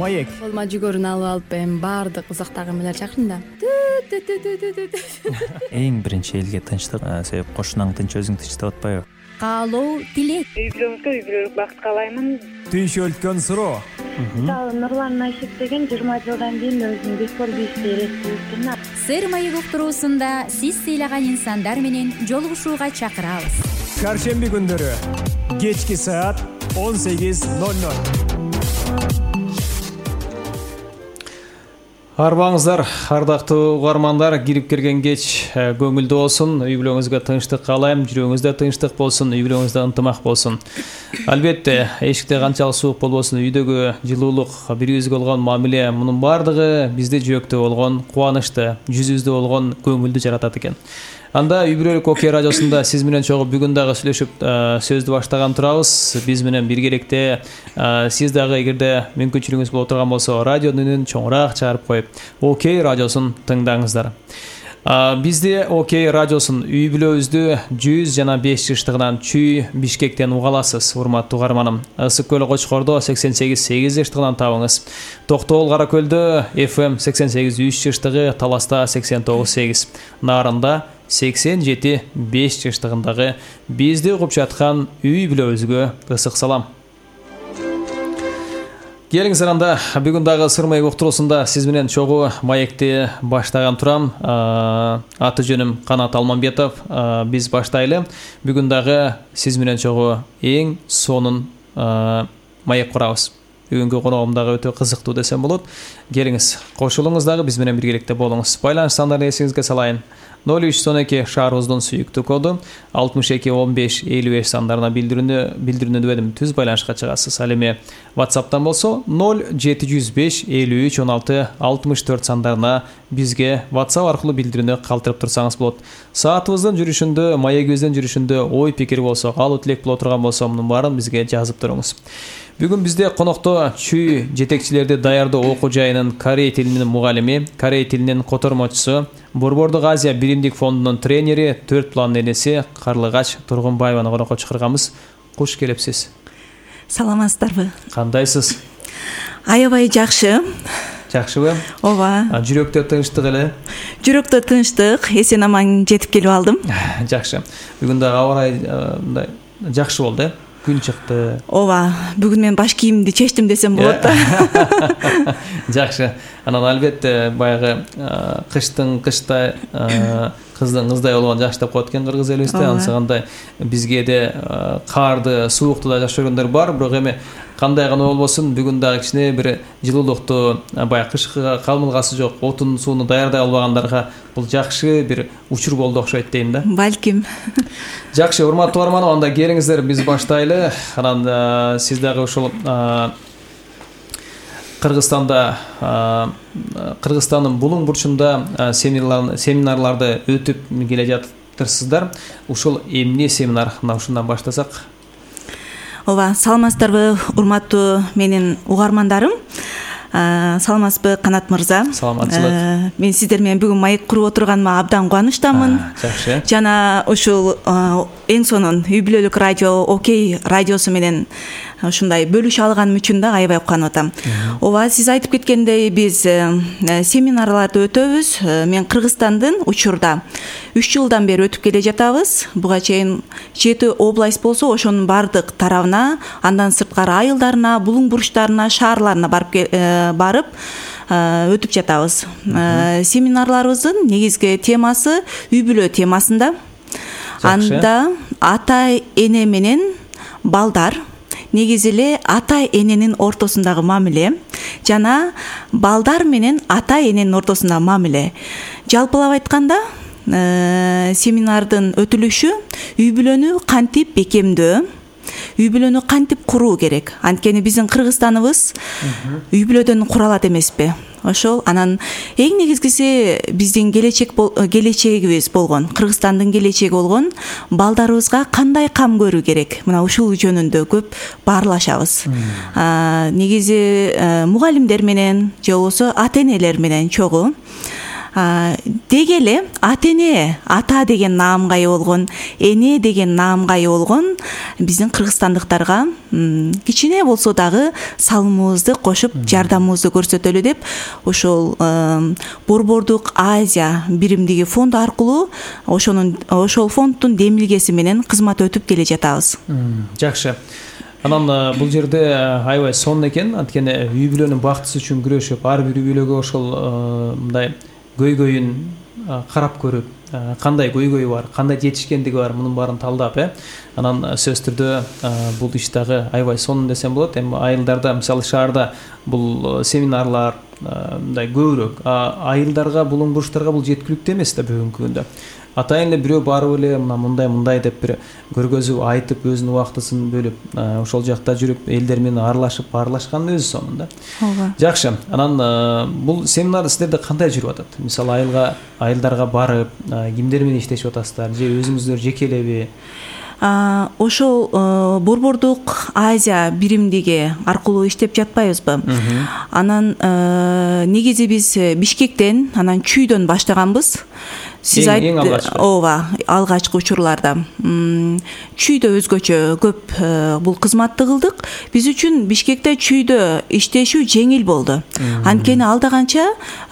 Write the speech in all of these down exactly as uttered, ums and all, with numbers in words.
Маек. Колума жүгөрүн алып алып эми баардык узактагы эмелер чакырдым да. Эң биринчи элге тынчтык, себеп кошунаң тынч, өзүң тынч деп атпайбы? Каалоо, тилек. Үй бүлөңүзгө үй бүлөлүк бакыт каалаймын. Түйшөлткөн суроо. Мисалы Нурлан Айшек деген жыйырма жылдан кийин өзүнүн бекор бийишти эрестирген. Сыр майы уктуруусунда сиз сыйлаган инсандар менен жолугушууга чакырабыз. Шаршемби күндөрү кечки саат он сегиз ноль ноль. Арбаңыздар, ардактуу угармандар, кирип келген кеч көңүлдүү болсун, үй бүлөңүзгө тынчтык каалайм, жүрөгүңүздө тынчтык болсун, үй бүлөңүздө ынтымак болсун. Албетте, эшикте канчалык суук болбосун, үйдөгү жылуулук, бири бирибизге болгон мамиле, мунун баардыгы бизде жүрөктө болгон кубанычты, жүзүбүздө болгон көңүлдү жаратат экен. Анда үй бүлөлүк Окей радиосунда сиз менен чогуу бүгүн дагы сүйлөшүп сөздү баштаган турабыз. Биз менен биргеликте сиз дагы эгерде мүмкүнчүлүгүңүз боло турган болсо, радионун үнүн чоңураак чыгарып коюп, Окей радиосун тыңдаңыздар. Бизде Окей радиосун үй бүлөбүздү жүз жана беш жыштыгынан Чүй Бишкектен уга аласыз, урматтуу угарманым. Ысык көл Кочкордо сексен сегиз сегиз жыштыгынан табыңыз. Токтогул Каракөлдө эф эм сексен сегиз үч жыштыгы, Таласта сексен тогуз сегиз, Нарында сексен жети беш жыштыгындагы бизди угуп жаткан үй бүлөбүзгө ысык салам. Келиңиздер, анда бүгүн дагы Сыр майы уктуруусунда сиз менен чогуу маекти баштаган турам. Аты жөнүм Канат Алмамбетов. Биз баштайлы. Бүгүн дагы сиз менен чогуу эң сонун маек курабыз. Бүгүнкү коногум дагы өтө кызыктуу десем болот. Келиңиз, кошулуңуз дагы биз менен биргеликте болуңуз. Байланыш сандарын эсиңизге салайын. ноль үч он эки шаарыбыздын сүйүктүү коду алтымыш эки он беш элүү беш сандарына билдирүүнү билдирүүнү бердим. Түз байланышка чыгасыз. Ал эми WhatsApp'тан болсо ноль жети жүз беш элүү үч он алты алтымыш төрт сандарына бизге WhatsApp аркылуу билдирүүнү калтырып турсаңыз болот. Саатыбыздын жүрүшүндө, маегибиздин жүрүшүндө ой пикир болсо, каалоо тилек боло турган болсо, мунун баарын бизге жазып туруңуз. Бүгүн бизде конокто Чүй жетекчилерди даярдоо окуу жайынын корей тилинин мугалими, корей тилинин котормочусу, Борбордук Азия биримдик фондунун тренери, төрт план энеси Карлыгач Тургунбаеваны конокко чакырганбыз. Куш келипсиз. Саламатсыздарбы? Кандайсыз? Аябай жакшы. Жакшыбы? Ооба. Жүрөктө тынчтык эле? Жүрөктө тынчтык, эсен аман жетип келип алдым. Жакшы. Бүгүн дагы аба ырайы мындай жакшы болду, э? Күн чыкты. Ооба, бүгүн мен баш кийимди чечтим десем болот да. Жакшы. Анан албетте баягы кыштын кыштай, кыздын кыздай болгон жакшы деп коет экен кыргыз элибизде. Ансыгандай бизге де карды, суукту да жакшы көргөндөр бар, бирок эми кандай гана болбосун, бүгүн дагы кичине бир жылуулукту, баягы кышкы калмылгасы жок, отун сууну даярдай албагандарга бул жакшы бир учур болду окшойт дейм да. Балким. Жакшы, урматтуу угарман, анда келиңиздер биз баштайлы. Анан сиз дагы ушул Кыргызстанда, Кыргызстандын булуң бурчунда семинарларды өтүп келе жатырсыздар. Ушул эмне семинар? Мына ушундан баштасак. Ооба, саламатсыздарбы, урматтуу менин угармандарым. Саламатсызбы, Канат мырза? Саламатсызбы. Мен сиздер менен бүгүн маек куруп отурганыма абдан кубанычтамын. Жакшы. Жана ушул эң сонун үй бүлөлүк радио Окей радиосу менен ушундай бөлүшө алганым үчүн да аябай кубанып атам. Ооба, сиз айтып кеткендей, биз семинарларды өтөбүз. Мен Кыргызстандын учурда үч жылдан бери өтүп келе жатабыз. Буга чейин жети область болсо, ошонун бардык тарабына, андан сырткары айылдарына, булуң бурчтарына, шаарларына барып барып өтүп жатабыз. Семинарларыбыздын негизги темасы үй бүлө темасында. Анда ата эне менен балдар, негизи эле ата эненин ортосундагы мамиле жана балдар менен ата эненин ортосундагы мамиле. Жалпылап айтканда, семинардын өтүлүшү үй бүлөнү кантип бекемдөө, үй бүлөнү кантип куруу керек. Анткени биздин Кыргызстаныбыз үй бүлөдөн куралат эмеспи? Ошол анан эң негизгиси биздин келечек келечегибиз болгон, Кыргызстандын келечеги болгон балдарыбызга кандай кам көрүү керек? Мына ушул жөнүндө көп баарлашабыз. Негизи мугалимдер менен же болбосо ата энелер менен чогуу деги эле ата эне, ата деген наамга ээ болгон, эне деген наамга ээ болгон биздин кыргызстандыктарга кичине болсо дагы салымыбызды кошуп, жардамыбызды көрсөтөлү деп ошол Борбордук Азия биримдиги фонду аркылуу ошонун ошол фонддун демилгеси менен кызмат өтүп келе жатабыз. Жакшы. Анан бул жерде аябай сонун экен, анткени үй бүлөнүн бактысы үчүн күрөшүп, ар бир үй бүлөгө ошол мындай көйгөйүн карап көрүп, кандай көйгөйү бар, кандай жетишкендиги бар, мунун баарын талдап, э анан сөзсүз түрдө бул иш дагы аябай сонун десем болот. Эми айылдарда, мисалы шаарда бул семинарлар мындай көбүрөөк, айылдарга, булуң бурчтарга бул жеткиликтүү эмес да бүгүнкү күндө. Атайын эле бирөө барып эле мына мындай мындай деп бир көргөзүп айтып, өзүнүн убактысын бөлүп, ошол жакта жүрүп, элдер менен аралашып, баарлашкандын өзү сонун да. Ооба. Жакшы. Анан бул семинар сиздерде кандай жүрүп атат? Мисалы айылга, айылдарга барып, кимдер менен иштешип атасыздар? Же өзүңүздөр жекелеби? Ошол Борбордук Азия биримдиги аркылуу иштеп жатпайбызбы? Анан негизи биз Бишкектен, анан Чүйдөн баштаганбыз. Сиз айттыңыз, ооба, алгачкы учурларда. Чүйдө өзгөчө көп бул кызматты кылдык. Биз үчүн Бишкекте, Чүйдө иштешүү жеңил болду. Анткени алда канча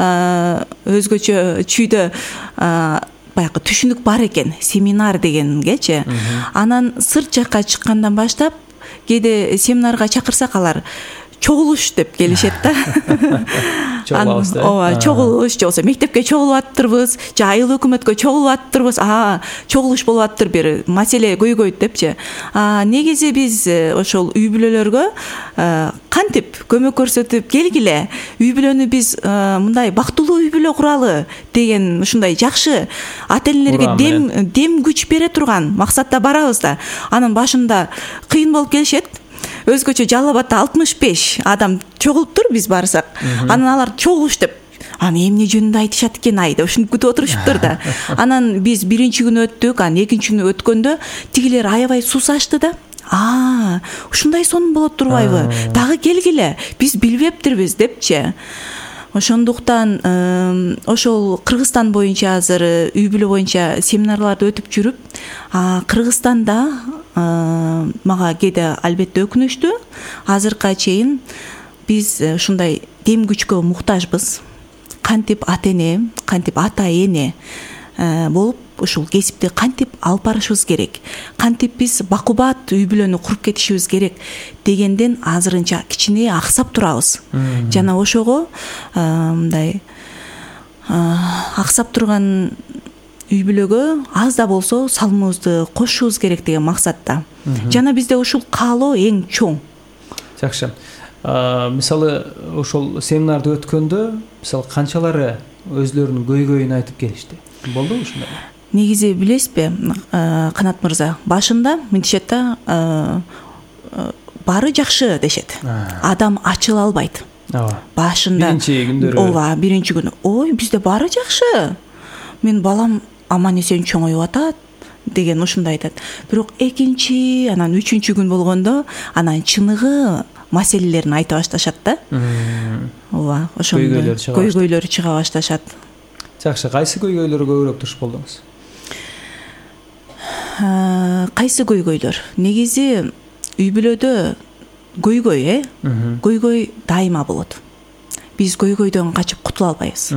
өзгөчө Чүйдө баягы түшүнүк бар экен, семинар дегенгечи. Анан сырт жакка чыккандан баштап, кээде семинарга чакырсак алар чогулуш деп келишет да. Чогулабыз да. Ооба, чогулуш, же болсо мектепке чогулуп аттырбыз, же айыл өкмөткө чогулуп аттырбыз. А, чогулуш болуп аттыр, бир маселе көйгөйт депчи. А, негизи биз ошол үй бүлөлөргө кантип көмөк көрсөтүп келгиле, үй бүлөнү биз мындай бактылуу үй бүлө куралы деген ушундай жакшы ата-энелерге дем дем күч бере турган максатта барабыз да. Анын башында кыйын болуп келишет. Өзгөчө Жалал Абадта алтымыш беш адам чогулуптур, биз барсак. Анан алар чогулуш деп, аны эмне жөнүндө айтышат экен ай деп ушинтип күтүп отурушуптур да. Анан биз биринчи күнү өттүк, анан экинчи күнү өткөндө тигилер аябай сусашты да. А, ушундай сонун болот турбайбы? Дагы келгиле, биз билбептирбиз депчи. Ошондуктан ошол Кыргызстан боюнча азыр үй бүлө боюнча семинарларды өтүп жүрүп, Кыргызстанда мага кээде албетте өкүнүчтүү. Азыркыга чейин биз ушундай дем күчкө муктажбыз. Кантип ата-эне, кантип ата-эне болуп ушул кесипти кантип алып барышыбыз керек, кантип биз бакубат үй бүлөнү куруп кетишибиз керек дегенден азырынча кичине аксап турабыз. Жана ошого мындай аксап турган үй бүлөгө аз да болсо салымыбызды кошушубуз керек деген максатта. Жана бизде ушул каалоо эң чоң. Жакшы. Мисалы ошол семинарды өткөндө, мисалы канчалары өзлөрүнүн көйгөйүн айтып келишти? Болдубу ушундай? Негизи билесизби, Канат мырза, башында мынтишет да, баары жакшы дешет. Адам ачыла албайт. Ооба. Башында. Биринчи күндөрү. Ооба, биринчи күнү. Ой, бизде баары жакшы. Мен балам аман эсен чоңоюп атат деген ушундай айтат. Бирок экинчи, анан үчүнчү күн болгондо анан чыныгы маселелерин айта башташат да. Ооба, ошондой көйгөйлөр чыга башташат. Жакшы, кайсы көйгөйлөргө көбүрөөк туш болдуңуз? Кайсы көйгөйлөр? Негизи үй бүлөдө көйгөй, э? Көйгөй дайыма болот. Биз көйгөйдөн качып кутула албайбыз.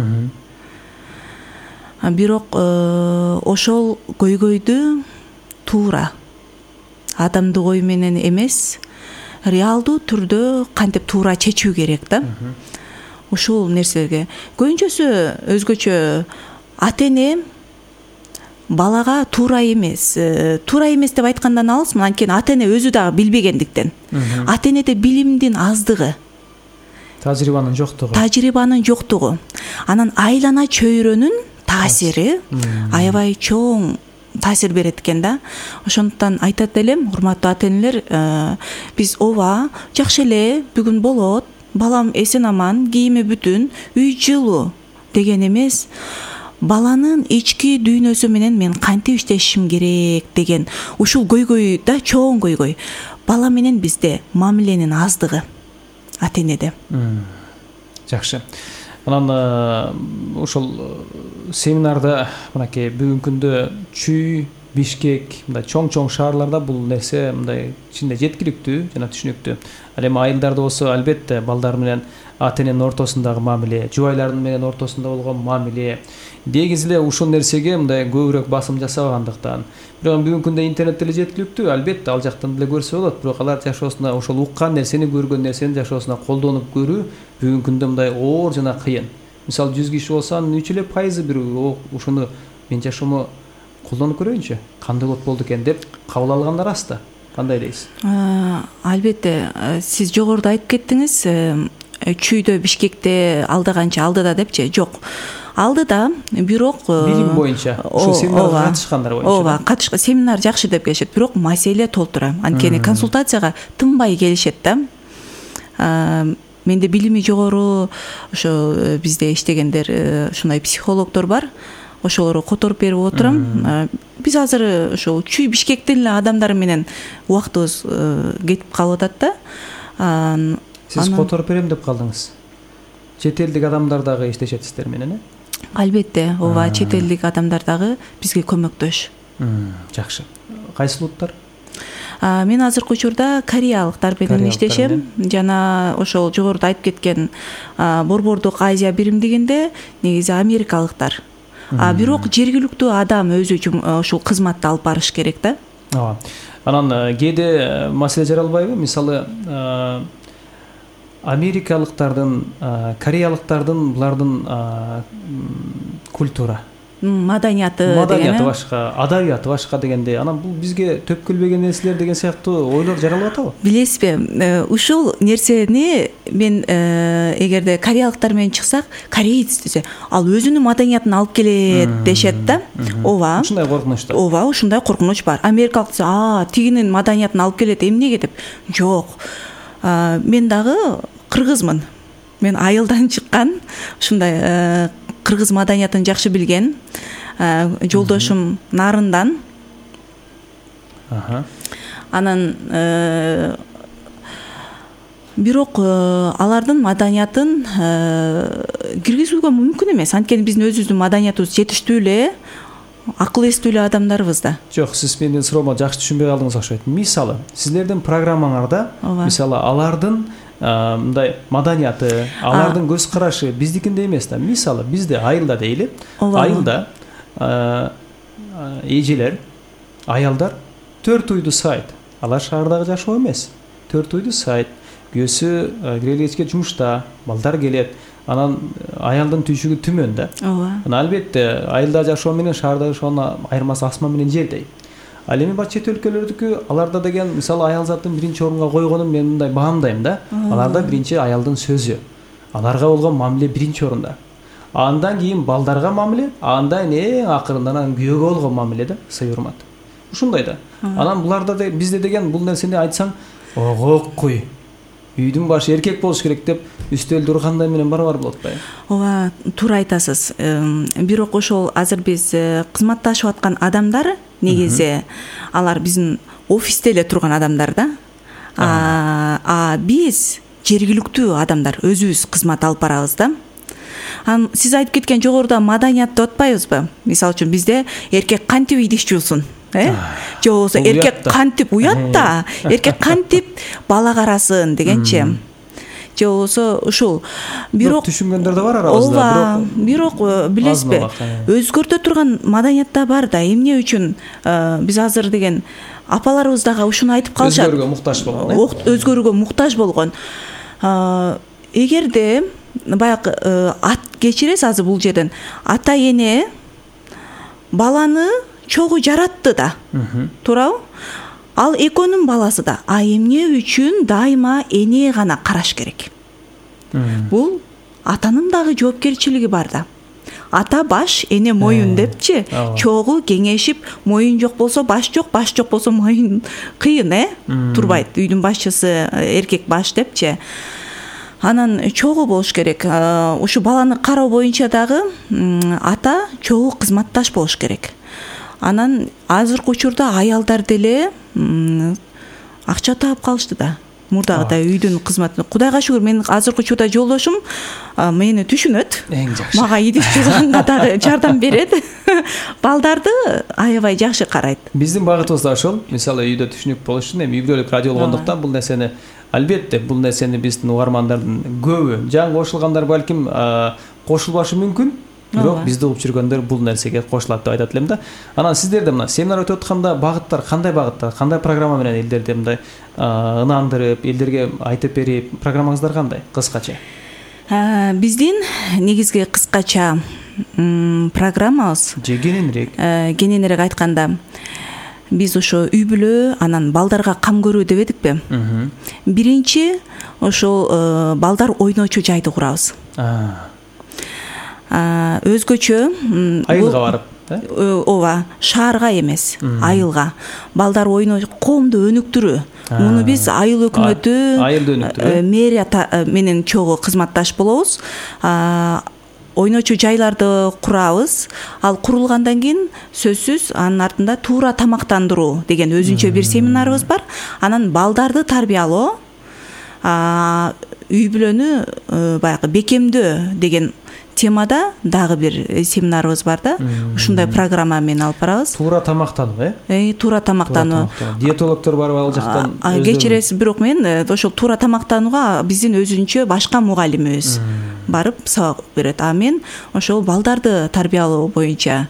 Бирок ошол көйгөйдү туура адамдык ой менен эмес, реалдуу түрдө кантип туура чечүү керек да. Ушул нерселерге көбүнчөсү өзгөчө ата-эне балага туура эмес, туура эмес деп айткандан алысмын, анткени ата-эне өзү дагы билбегендиктен. Ата-энеде билимдин аздыгы, тажрыйбанын жоктугу. Тажрыйбанын жоктугу. Анан айлана чөйрөнүн таасири аябай чоң таасир берет экен да. Ошондуктан айтат элем, урматтуу ата-энелер, биз ооба жакшы эле бүгүн болот, балам эсен аман, кийими бүтүн, үй жылуу деген эмес, баланын ички дүйнөсү менен мен кантип иштешим керек деген ушул көйгөй да, чоң көйгөй. Бала менен бизде мамиленин аздыгы ата-энеде. Жакшы. анан ошол семинарда мынакей бүгүнкү күндө Чүй, Бишкек мындай чоң-чоң шаарларда бул нерсе мындай ичинде жеткиликтүү жана түшүнүктүү. Ал эми айылдарда болсо албетте балдар менен ата эненин ортосундагы мамиле, жубайлардын менен ортосунда болгон мамиле негизи эле ушул нерсеге мындай көбүрөөк басым жасабагандыктан. Бирок бүгүнкү күндө интернет деле жеткиликтүү, албетте ал жактан деле көрсө болот. Бирок алар жашоосуна ошол уккан нерсени, көргөн нерсени жашоосуна колдонуп көрүү бүгүнкү күндө мындай оор жана кыйын. Мисалы жүз киши болсо анын үч эле пайызы бир ушуну мен жашоомо колдонуп көрөйүнчү, кандай болот болду экен деп кабыл алгандар аз да. Кандай дейсиз? Албетте, сиз жогоруда айтып кеттиңиз, Чүйдө, Бишкекте алдыганча алдыда депчи. Жок. Алдыда, бирок билим боюнча, ошол семинарга катышкандар боюнча. Ооба, катышкан семинар жакшы деп келишет, бирок маселе толтура. Анткени консультацияга тынбай келишет да. Менде билими жогору ошо бизде иштегендер ушундай психологдор бар. Ошолорду которуп берип отурам. Биз азыр ошол Чүй, Бишкектин эле адамдары менен убактыбыз кетип калып атат да. Сиз которуп берем деп калдыңыз. Чет элдик адамдар дагы иштешетсиздер менен, э? Албетте, ооба, чет элдик адамдар дагы бизге көмөктөш. Жакшы. Кайсы улуттар? Мен азыркы учурда кореялыктар менен иштешем. Жана ошол жогоруда айтып кеткен Борбордук Азия биримдигинде негизи америкалыктар. А бирок жергиликтүү адам өзү ушул кызматты алып барыш керек да. Ооба. Анан кээде маселе жаралбайбы? Мисалы, америкалыктардын, кореялыктардын булардын культура, маданияты маданияты башка, адабияты башка дегенде, анан бул бизге төпкөлбөгөн нерселер деген сыяктуу ойлор жаралып атабы? Билесизби, ушул нерсени мен эгерде кореялыктар менен чыксак, кореец десе, ал өзүнүн маданиятын алып келет дешет да. Ооба. Ушундай коркунучтар. Ооба, ушундай коркунуч бар. Америкалык десе, а, тигинин маданиятын алып келет, эмнеге деп. Жок. Мен дагы кыргызмын. Мен айылдан чыккан, ушундай кыргыз маданиятын жакшы билген жолдошум Нарындан. Анан бирок алардын маданиятын киргизүүгө мүмкүн эмес. Анткени биздин өзүбүздүн маданиятыбыз жетиштүү эле, акыл эстүү эле адамдарбыз да. Жок, сиз менин суроомо жакшы түшүнбөй калдыңыз окшойт. Мисалы, сиздердин программаңарда, мисалы, алардын мындай маданияты, алардын көз карашы биздикиндей эмес да. Мисалы, бизде айылда дейли, айылда эжелер, аялдар төрт уйду сайт. Алар шаардагы жашоо эмес. төрт уйду сайт. Күйөөсү кирели кечке жумушта, балдар келет. Анан аялдын түйшүгү түмөн да. Ооба. Анан албетте айылда жашоо менен шаарда жашоонун айырмасы асман менен жердей. Ал эми бат чет өлкөлөрдүкү, аларда деген мисалы аял затын биринчи орунга койгонун мен мындай баамдайм да. Аларда биринчи аялдын сөзү, аларга болгон мамиле биринчи орунда. Андан кийин балдарга мамиле, андан эң акырында анан күйөөгө болгон мамиле да, сый урмат. Ушундай да. Анан буларда бизде деген бул нерсени айтсаң, ого куй. Үйдүн башы эркек болуш керек деп үстөлдү ургандай менен барабар болот да. Ооба, туура айтасыз. Бирок ошол азыр биз кызматташып аткан адамдар негизи алар биздин офисте эле турган адамдар да. А биз жергиликтүү адамдар өзүбүз кызмат алып барабыз да. Анан сиз айтып кеткен жогоруда маданият деп атпайбызбы? Мисалы үчүн бизде эркек кантип идиш жуусын, э? Же болбосо эркек кантип уят да, эркек кантип бала карасын дегенчи. Же болбосо ушул. Бирок түшүнгөндөр да бар арабызда, бирок бирок билесизби, өзгөртө турган маданият да бар да. Эмне үчүн биз азыр деген апаларыбыз дагы ушуну айтып калышат. Өзгөрүүгө муктаж болгон, э? Өзгөрүүгө муктаж болгон. Эгерде баягы ат кечиресиз азыр бул жерден ата эне баланы чогуу жаратты да. Туурабы? Ал экөөнүн баласы да. А эмне үчүн дайыма эне гана караш керек? Бул атанын дагы жоопкерчилиги бар да. Ата баш, эне моюн депчи, чогуу кеңешип, моюн жок болсо баш жок, баш жок болсо моюн кыйын, э? Турбайт. Үйдүн башчысы эркек баш депчи. Анан чогуу болуш керек. Ушу баланы кароо боюнча дагы ата чогуу кызматташ болуш керек. Анан азыркы учурда аялдар деле акча таап калышты да. мурдагыдай үйдүн кызматын. Кудайга шүгүр, менин азыркы учурда жолдошум мени түшүнөт. Эң жакшы. Мага идиш жууганга дагы жардам берет. Балдарды аябай жакшы карайт. Биздин багытыбыз да ошол. Мисалы үйдө түшүнүк болуш үчүн эми үй бүлөлүк радио болгондуктан бул нерсени албетте бул нерсени биздин угармандардын көбү жаңы кошулгандар балким кошулбашы мүмкүн. Бирок бизди угуп жүргөндөр бул нерсеге кошулат деп айтат элем да. Анан сиздерде мына семинар өтүп атканда багыттар кандай багыттар, кандай программа менен элдерди мындай ынандырып, элдерге айтып берип, программаңыздар кандай? Кыскача. Биздин негизги кыскача программабыз же кененирээк? Кененирээк айтканда биз ошо үй бүлө, анан балдарга кам көрүү деп эдикпи? Биринчи ошол балдар ойночу жайды курабыз. Өзгөчө айылга барып, ооба, шаарга эмес, айылга. Балдар ойно коомду өнүктүрүү. Муну биз айыл өкмөтү, айылды өнүктүрүү, мэрия менен чогуу кызматташ болобуз. Ойночу жайларды курабыз. Ал курулгандан кийин сөзсүз анын артында туура тамактандыруу деген өзүнчө бир семинарыбыз бар. Анан балдарды тарбиялоо, үй бүлөнү баягы бекемдөө деген темада дагы бир семинарыбыз бар да. Ушундай программа менен алып барабыз. Туура тамактануу, э? Туура тамактануу. Диетологдор барып ал жактан кечиресиз, бирок мен ошол туура тамактанууга биздин өзүнчө башка мугалимибиз барып сабак берет. А мен ошол балдарды тарбиялоо боюнча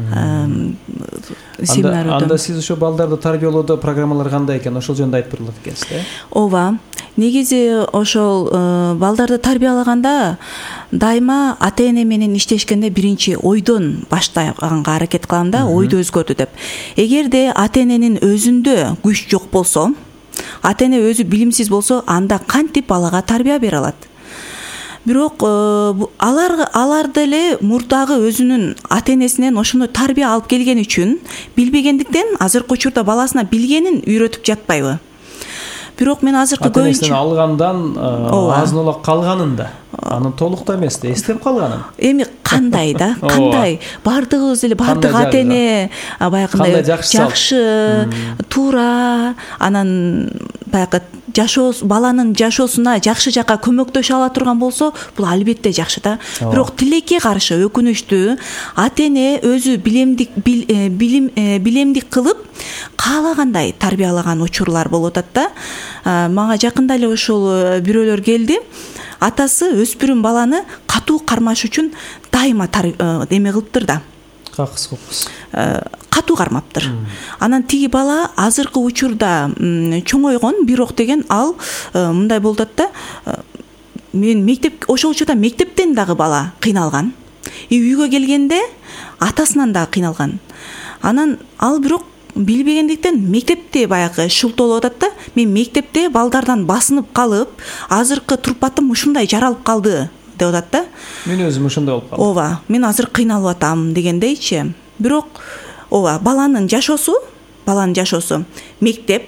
семинар өтөм. Анда сиз ошо балдарды тарбиялоодо программалар кандай экен? Ошол жөнүндө айтып берилет экенсиз, э? Ооба. Негизи ошол балдарды тарбиялаганда дайыма ата-эне менен иштешкенде биринчи ойдон баштаганга аракет кылам да, ойду өзгөртүү деп. Эгерде ата-эненин өзүндө күч жок болсо, ата-эне өзү билимсиз болсо, анда кантип балага тарбия бере алат? Бирок алар алар деле мурдагы өзүнүн ата-энесинен ошону тарбия алып келген үчүн билбегендиктен азыркы учурда баласына билгенин үйрөтүп жатпайбы? Бирок мен азыркы көбүнчө алгандан азын-олак калганын да, анын толуктуу эмес да, эстеп калганын. Эми кандай да, кандай бардыгыбыз эле бардык ата-эне баягындай жакшы, туура, анан баягы жашоо, баланын жашоосуна жакшы жакка көмөктөшө ала турган болсо, бул албетте жакшы да. Бирок тилекке каршы өкүнүчтүү, ата-эне өзү билемдик билим билемдик кылып каалагандай тарбиялаган учурлар болуп атат да. Мага жакында эле ошол бирөөлөр келди. Атасы өспүрүм баланы катуу кармаш үчүн дайыма эме кылыптыр да. Какыс кокус. Катуу кармаптыр. Анан тиги бала азыркы учурда чоңойгон, бирок деген ал мындай болуп атат да. Мен мектеп, ошол учурда мектептен дагы бала кыйналган. И үйгө келгенде атасынан дагы кыйналган. Анан ал бирок билбегендиктен мектепте баягы шылтоолуп атат да. Мен мектепте балдардан басынып калып, азыркы турпатым ушундай жаралып калды деп атат да. Мен өзүм ушундай болуп калдым. Ооба, мен азыр кыйналып атам дегендейчи. Бирок ооба, баланын жашоосу, баланын жашоосу мектеп,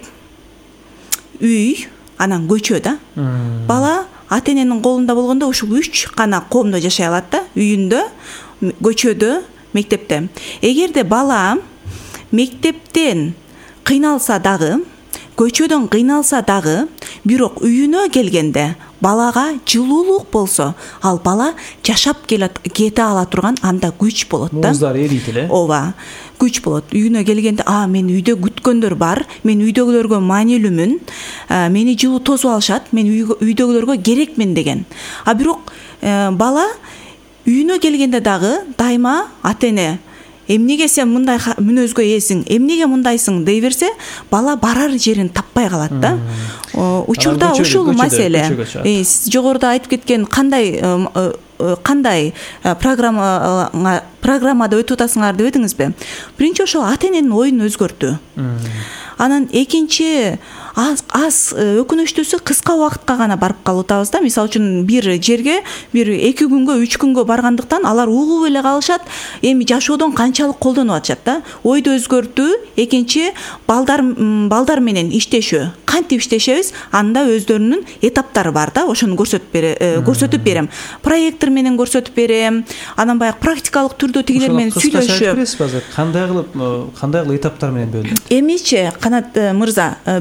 үй, анан көчө да. Бала ата-эненин колунда болгондо ушул үч гана коомдо жашай алат да. Үйүндө, көчөдө, мектепте. Эгерде бала мектептен кыйналса дагы, көчөдөн кыйналса дагы, бирок үйүнө келгенде балага жылуулук болсо, ал бала жашап кете ала турган анда күч болот да. Мууздар эрийт эле. Ооба, күч болот. Үйүнө келгенде, а мен үйдө күткөндөр бар, мен үйдөгүлөргө маанилүүмүн, мени жылуу тосуп алышат, мен үйдөгүлөргө керекмин деген. А бирок бала үйүнө келгенде дагы дайыма ата-эне эмнеге сен мындай мүнөзгө ээсиң, эмнеге мындайсың дей берсе, бала барар жерин таппай калат да. Учурда ушул маселе. Сиз жогоруда айтып кеткен кандай кандай программа программада өтүп атасыңар деп эдиңизби? Биринчи ошол ата-эненин оюн өзгөртүү. Анан экинчи аз аз өкүнүчтүүсү кыска убакытка гана барып калып атабыз да. Мисалы үчүн бир жерге бир эки күнгө, үч күнгө баргандыктан алар угуп эле калышат, эми жашоодон канчалык колдонуп атышат да. Ойду өзгөртүү, экинчи балдар балдар менен иштешүү. Кантип иштешебиз? Анда өздөрүнүн этаптары бар да. Ошону көрсөтүп бере, көрсөтүп берем. Проекттер менен көрсөтүп берем. Анан баягы практикалык түрдө тигилер менен сүйлөшүп. Кандай кылып, кандай кылып этаптар менен бөлүнөт? Эмичи, Канат мырза, биз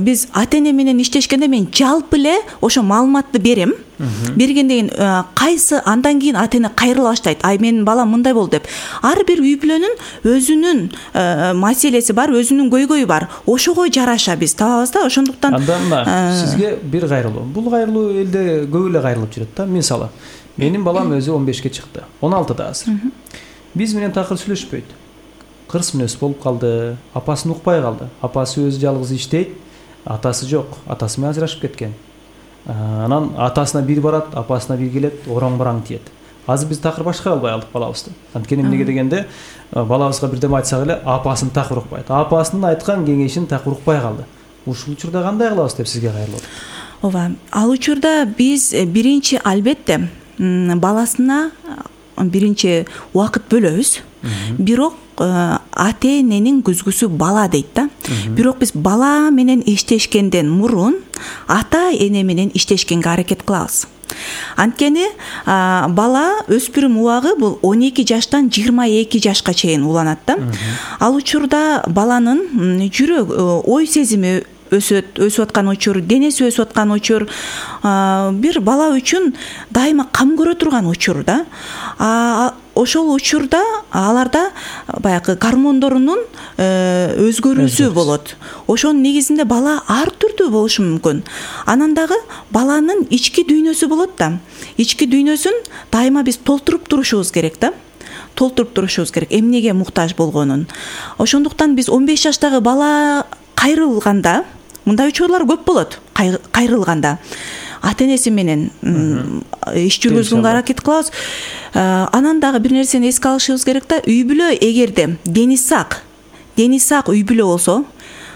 ата эне менен иштешкенде мен жалпы эле ошо маалыматты берем. Бергенден кийин кайсы андан кийин ата эне кайрыла баштайт. Ай менин балам мындай болду деп. Ар бир үй бүлөнүн өзүнүн маселеси бар, өзүнүн көйгөйү бар. Ошого жараша биз табабыз да. Ошондуктан анда сизге бир кайрылуу. Бул кайрылуу элде көп эле кайрылып жүрөт да. Мисалы, менин балам өзү он бешке чыкты. он алтыда азыр. Биз менен такыр сүйлөшпөйт. Кырс мүнөз болуп калды. Апасын укпай калды. Апасы өзү жалгыз иштейт. Атасы жок. Атасы менен ажырашып кеткен. Анан атасына бир барат, апасына бир келет, ороң-бараң тиет. Азыр биз такыр башкара албай алдык балабызды. Анткени эмнеге дегенде, балабызга бирдеме айтсак эле апасын такыр укпайт. Апасынын айткан кеңешин такыр укпай калды. Ушул учурда кандай кылабыз деп сизге кайрылып атат? Ооба, ал учурда биз биринчи албетте баласына биринчи убакыт бөлөбүз. Бирок ата эненин көзгүсү бала дейт да. Бирок биз бала менен иштешкенден мурун ата эне менен иштешкенге аракет кылабыз. Анткени бала өспүрүм убагы бул он эки жаштан жыйырма эки жашка чейин уланат да. Ал учурда баланын жүрөк, ой сезими өсөт, өсүп аткан учур, денеси өсүп аткан учур, бир бала үчүн дайыма кам көрө турган учур да. Ошол учурда аларда баягы гормондорунун өзгөрүүсү болот. Ошонун негизинде бала ар түрдүү болушу мүмкүн. Анан дагы баланын ички дүйнөсү болот да. Ички дүйнөсүн дайыма биз толтуруп турушубуз керек да. Толтуруп турушубуз керек эмнеге муктаж болгонун. Ошондуктан биз он беш жаштагы бала кайрылганда, мындай учурлар көп болот. Кайрылганда ата энеси менен иш жүргүзгөнгө аракет кылабыз. Анан дагы бир нерсени эске алышыбыз керек да. Үй бүлө эгерде дени сак, дени сак үй бүлө болсо,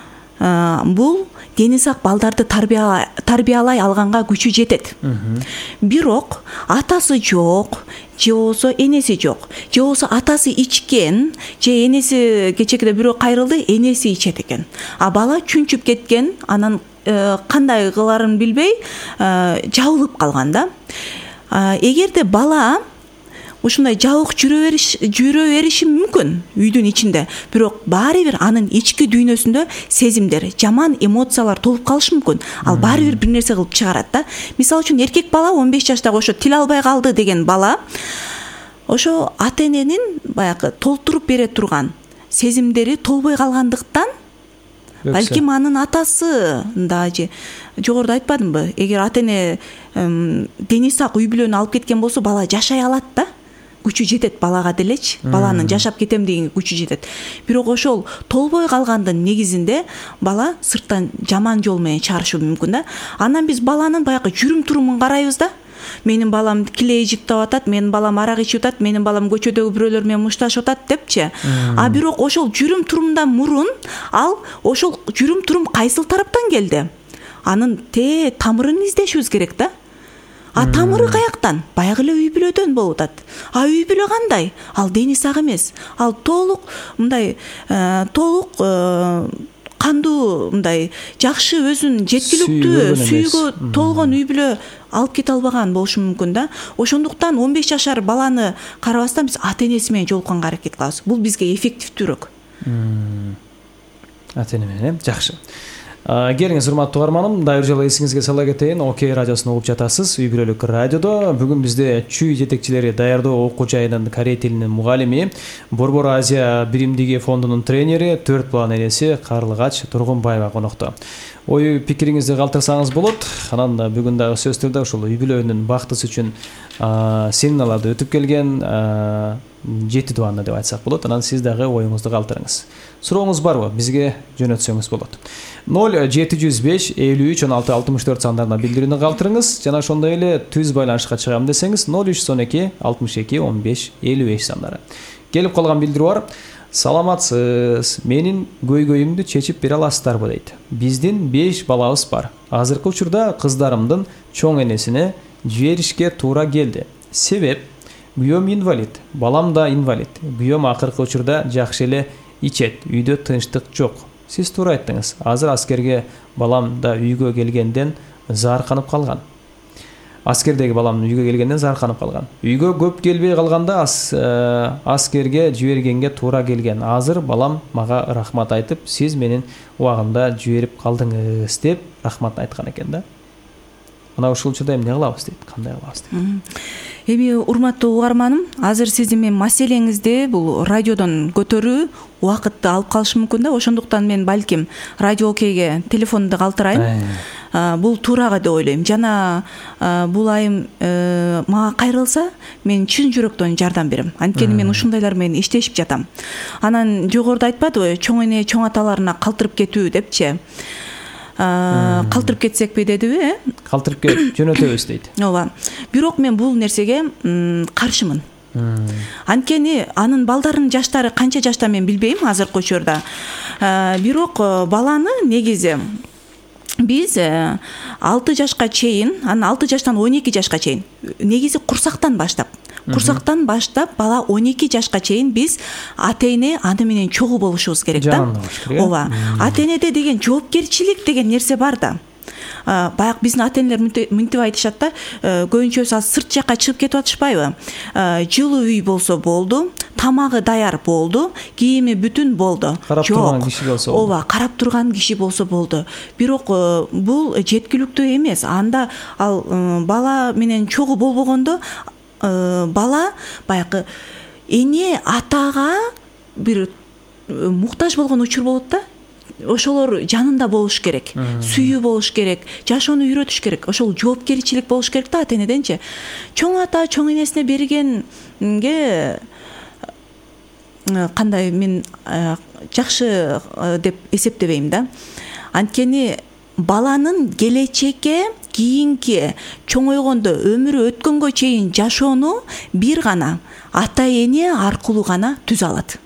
бул дени сак балдарды тарбиялай алганга күчү жетет. Бирок атасы жок, же болсо энеси жок, же болсо атасы ичкен, же энеси кечекеде бирөө кайрылды, энеси ичет экен. А бала чүнчүп кеткен, анан кандай кыларын билбей жабылып калган да. Эгерде бала ушундай жабык жүрө бериш жүрө бериши мүмкүн үйдүн ичинде, бирок баары бир анын ички дүйнөсүндө сезимдер, жаман эмоциялар толуп калышы мүмкүн. Ал баары бир бир нерсе кылып чыгарат да. Мисалы үчүн эркек бала он беш жаштагы ошо тил албай калды деген бала ошо ата эненин баягы толтуруп бере турган сезимдери толбой калгандыктан, балким анын атасы дажы жогоруда айтпадымбы, эгер ата эне дени сак үй бүлөнү алып кеткен болсо бала жашай алат да. Күчү жетет балага делечи, баланын жашап кетем деген күчү жетет. Бирок ошол толбой калгандын негизинде бала сырттан жаман жол менен чыгарышы мүмкүн да. Анан биз баланын баягы жүрүм турумун карайбыз да. Менин балам килей жыктап атат, менин балам арак ичип атат, менин балам көчөдөгү бирөөлөр менен мушташып атат депчи. А бирок ошол жүрүм турумдан мурун ал ошол жүрүм турум кайсыл тараптан келди? Анын те тамырын издешибиз керек да. А тамыры каяктан? Баягы эле үй бүлөдөн болуп атат. А үй бүлө кандай? Ал дени сак эмес. Ал толук мындай толук кандуу мындай жакшы өзүн жеткиликтүү сүйгө толгон үй бүлө алып кете албаган болушу мүмкүн да. Ошондуктан он беш жашар баланы карабастан биз ата энеси менен жолукканга аракет кылабыз. Бул бизге эффективдүүрөөк. Ата эне менен жакшы. Келиңиз урматтуу угарманым, дайыр жолу эсиңизге сала кетейин. Окей радиосун угуп жатасыз. Үй бүлөлүк радиодо бүгүн бизде чүй жетекчилери даярдоо окуу жайынын корей тилинин мугалими, Борбор Азия биримдиги фондунун тренери, төрт баланын энеси Карлыгач Тургунбаева конокто. Ой пикириңизди калтырсаңыз болот. Анан бүгүн дагы сөздөрдө ушул үй бүлөнүн бактысы үчүн семиналарды өтүп келген жети дуанны деп айтсак болот. Анан сиз дагы оюңузду калтырыңыз. Сурооңуз барбы? Бизге жөнөтсөңүз болот. ноль жети жүз беш элүү үч он алты алтымыш төрт сандарына билдирүүнү калтырыңыз. Жана ошондой эле түз байланышка чыгам десеңиз ноль үч жүз он эки алтымыш эки он беш элүү беш сандары. Келип калган билдирүү бар. Саламатсыз, менин көйгөйүмдү чечип бере аласыздарбы дейт. Биздин беш балабыз бар. Азыркы учурда кыздарымдын чоң энесине жиберишке туура келди. Себеп күйөөм инвалид, балам да инвалид. Күйөөм акыркы учурда жакшы эле ичет, үйдө тынчтык жок. Сиз туура айттыңыз. Азыр аскерге балам да үйгө келгенден заарканып калган. аскердеги балам үйгө келгенден зарканып калган. Үйгө көп келбей калганда ас, ә, аскерге жибергенге туура келген. Азыр балам мага рахмат айтып, сиз менин убагында жиберип калдыңыз деп рахмат айткан экен да. Мына ушул учурда эмне кылабыз дейт, кандай кылабыз дейт. Эми урматтуу угарманым, азыр сиздин мен маселеңизди бул радиодон көтөрүү убакытты алып калышы мүмкүн да. Ошондуктан мен балким радио окейге телефонду калтырайм. Бул туурага деп ойлойм. Жана бул айым мага кайрылса, мен чын жүрөктөн жардам берем. Анткени мен ушундайлар менен иштешип жатам. Анан жогоруда айтпадыбы, чоң эне чоң аталарына калтырып кетүү депчи. Калтырып кетсекпи дедиби, э? Калтырып кетип жөнөтөбүз дейт. Ооба. Бирок мен бул нерсеге каршымын. Анткени анын балдарынын жаштары канча жашта мен билбейм азыркы учурда. Бирок баланы негизи биз алты жашка чейин, анан алты жаштан он эки жашка чейин негизи курсактан баштап Курсактан баштап бала он эки жашка чейин биз ата-эне аны менен чогуу болушубуз керек да. Ооба. Ата-энеде деген жоопкерчилик деген нерсе бар да. Баягы биздин ата-энелер мынтип айтышат да, көбүнчөсү аз сырт жакка чыгып кетип атышпайбы? Жылуу үй болсо болду, тамагы даяр болду, кийими бүтүн болду. Карап турган киши болсо болду. Ооба, карап турган киши болсо болду. Бирок бул жеткиликтүү эмес. Анда ал бала менен чогуу болбогондо бала баягы эне атага бир муктаж болгон учур болот да. Ошолор жанында болуш керек, сүйүү болуш керек, жашоону үйрөтүш керек. Ошол жоопкерчилик болуш керек да ата-энеденчи. Чоң ата чоң энесине бергенге кандай мен жакшы деп эсептебейм да. Анткени баланын келечекке кийинки чоңойгондо өмүрү өткөнгө чейин жашоону бир гана ата-эне аркылуу гана түзө алат.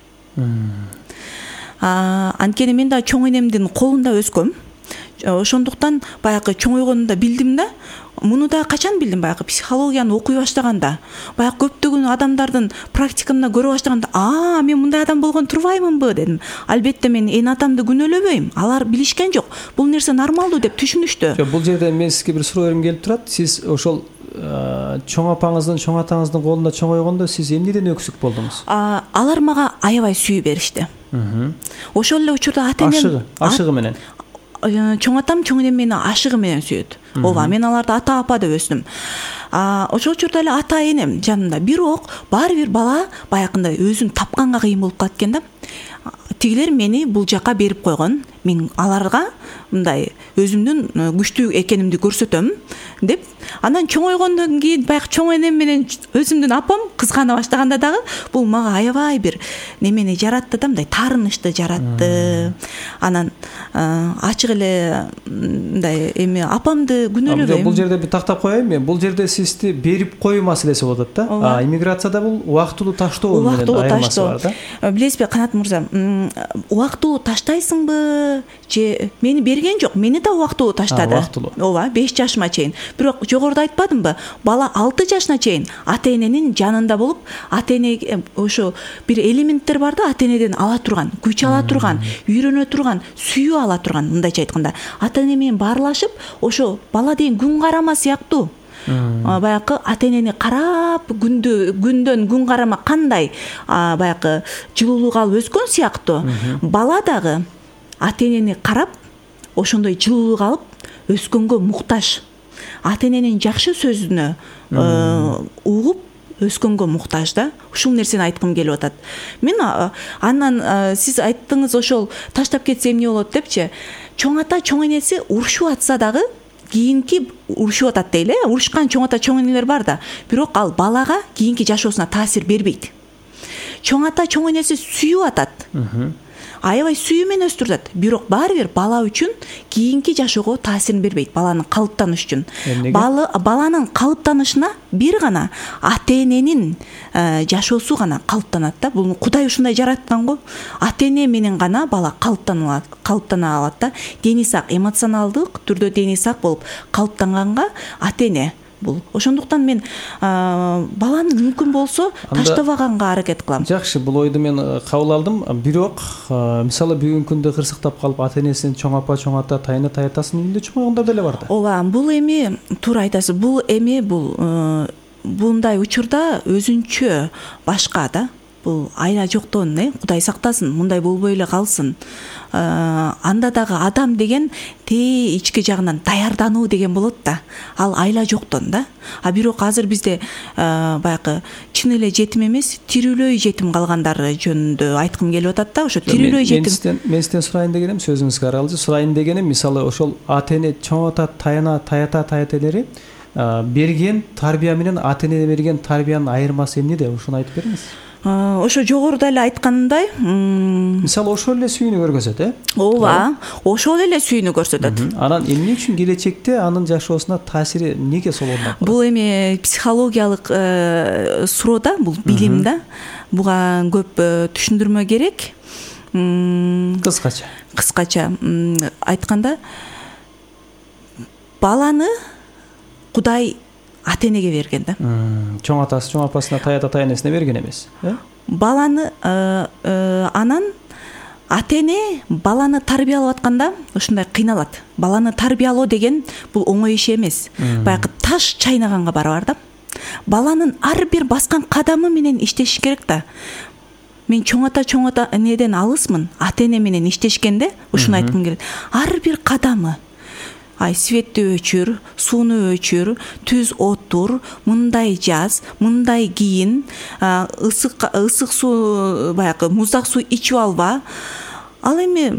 Анткени мен да чоң энемдин колунда өскөм. Ошондуктан баягы чоңойгонунда билдим да. Муну да качан билдим, баягы психологияны окуй баштаганда, баягы көптөгөн адамдардын практикамда көрө баштаганда, "А, мен мындай адам болгон турбаймынбы?" дедим. Албетте мен эн атамды күнөөлөбөйм. Алар билишкен жок. Бул нерсе нормалдуу деп түшүнүштү. Жок, бул жерде мен сизге бир суроо берим келип турат. Сиз ошол чоң апаңыздын, чоң атаңыздын колунда чоңойгондо сиз эмнеден өксүк болдуңуз? Алар мага аябай сүйүү беришти. Ошол эле учурда ата-энем ашыгы, ашыгы менен. Чоң атам чоң энем мени ашыгы менен сүйөт. Ооба, мен аларды ата апа деп өстүм. Ошол учурда эле ата-энем жанымда. Бирок баары бир бала баягындай өзүн тапканга кыйын болуп калат экен да. Тигилер мени бул жака берип койгон. Мен аларга мындай өзүмдүн күчтүү экенимди көрсөтөм деп. Анан чоңойгондон кийин баягы чоң энем менен өзүмдүн апам кызгана баштаганда дагы бул мага аябай бир немени жаратты да, мындай таарынычты жаратты. Анан ачык эле мындай эми апамды күнөөлөбөйм. Бул жерде бир тактап коеюн мен. Бул жерде сизди берип коюу маселеси болот да. А иммиграцияда бул убактылуу таштоо менен айырмасы бар да. Билесизби, Канат мырза, убактылуу таштайсыңбы же мени берген жок, мени да убактылуу таштады. Ооба, беш жашыма чейин. Бирок жогоруда айтпадымбы, бала алты жашына чейин ата-эненин жанында болуп, ата-эне ошо бир элементтер бар да, ата-энеден ала турган, күч ала турган, үйрөнө турган, сүйүү ала турган, мындайча айтканда. Ата-эне менен баарлашып, ошо бала деген күн карама сыяктуу. Баягы ата-энени карап, күндө күндөн күн карама кандай баягы жылуулук алып өскөн сыяктуу. Бала дагы ата-энени карап, ошондой жылуулук алып өскөнгө муктаж. Ата-эненин жакшы сөзүнө угуп өскөнгө муктаж да. Ушул нерсени айткым келип атат. Мен андан сиз айттыңыз ошол таштап кетсе эмне болот депчи. Чоң ата чоң энеси урушуп атса дагы кийинки урушуп атат дейли. Урушкан чоң ата чоң энелер бар да. Бирок ал балага кийинки жашоосуна таасир бербейт. Чоң ата чоң энеси сүйүп атат. Аябай сүйүү менен өстүрүп. Бирок баары бир бала үчүн кийинки жашоого таасирин бербейт, баланын калыптанышы үчүн. Бала баланын калыптанышына бир гана ата-эненин жашоосу гана калыптанат да. Бул Кудай ушундай жараткан го. Ата-эне менен гана бала калыптанат, калыптана алат да. Дени сак, эмоционалдык түрдө дени сак болуп калыптанганга ата-эне бул. Ошондуктан мен баланы мүмкүн болсо таштабаганга аракет кылам. Жакшы, бул ойду мен кабыл алдым. Бирок мисалы бүгүнкү күндө кырсыктап калып ата энесин чоң апа чоң ата тайына таятасынын үйүндө чумагандар деле бар да. Ооба, бул эми туура айтасыз. Бул эми бул мындай учурда өзүнчө башка да. Бул айла жоктон, э, Кудай сактасын, мындай болбой эле калсын. Анда дагы адам деген тээ ички жагынан даярдануу деген болот да. Ал айла жоктон да. А бирок азыр бизде баягы чын эле жетим эмес, тирүүлөй жетим калгандары жөнүндө айткым келип атат да. Ошо тирүүлөй жетим. Мен сизден сурайын дегеним, сөзүңүзгө аралжы сурайын дегеним, мисалы ошол ата эне чоң ата таяна таята таятелери берген тарбия менен ата эне берген тарбиянын айырмасы эмнеде? Ошону айтып бериңиз. Ошо жогоруда эле айтканымдай, мисалы ошол эле сүйүүнү көргөзөт, э? Ооба, ошол эле сүйүүнү көрсөтөт. Анан эмне үчүн келечекте анын жашоосуна таасири эмнеге сол орнап? Бул эми психологиялык суроо да, бул билим да. Буга көп түшүндүрмө керек. Кыскача. Кыскача айтканда, баланы Кудай ата энеге берген да. Чоң атасы чоң апасына, таята таянесине берген эмес, э? Баланы анан ата эне баланы тарбиялап атканда ушундай кыйналат. Баланы тарбиялоо деген бул оңой иш эмес. Баягы таш чайнаганга барабар да. Баланын ар бир баскан кадамы менен иштеш керек да. Мен чоң ата чоң ата энеден алысмын. Ата эне менен иштешкенде ушуну айткым келет. Ар бир кадамы ай светти өчүр, сууну өчүр, түз отур, мындай жаз, мындай кийин, ысык ысык суу, баягы муздак суу ичип алба. Ал эми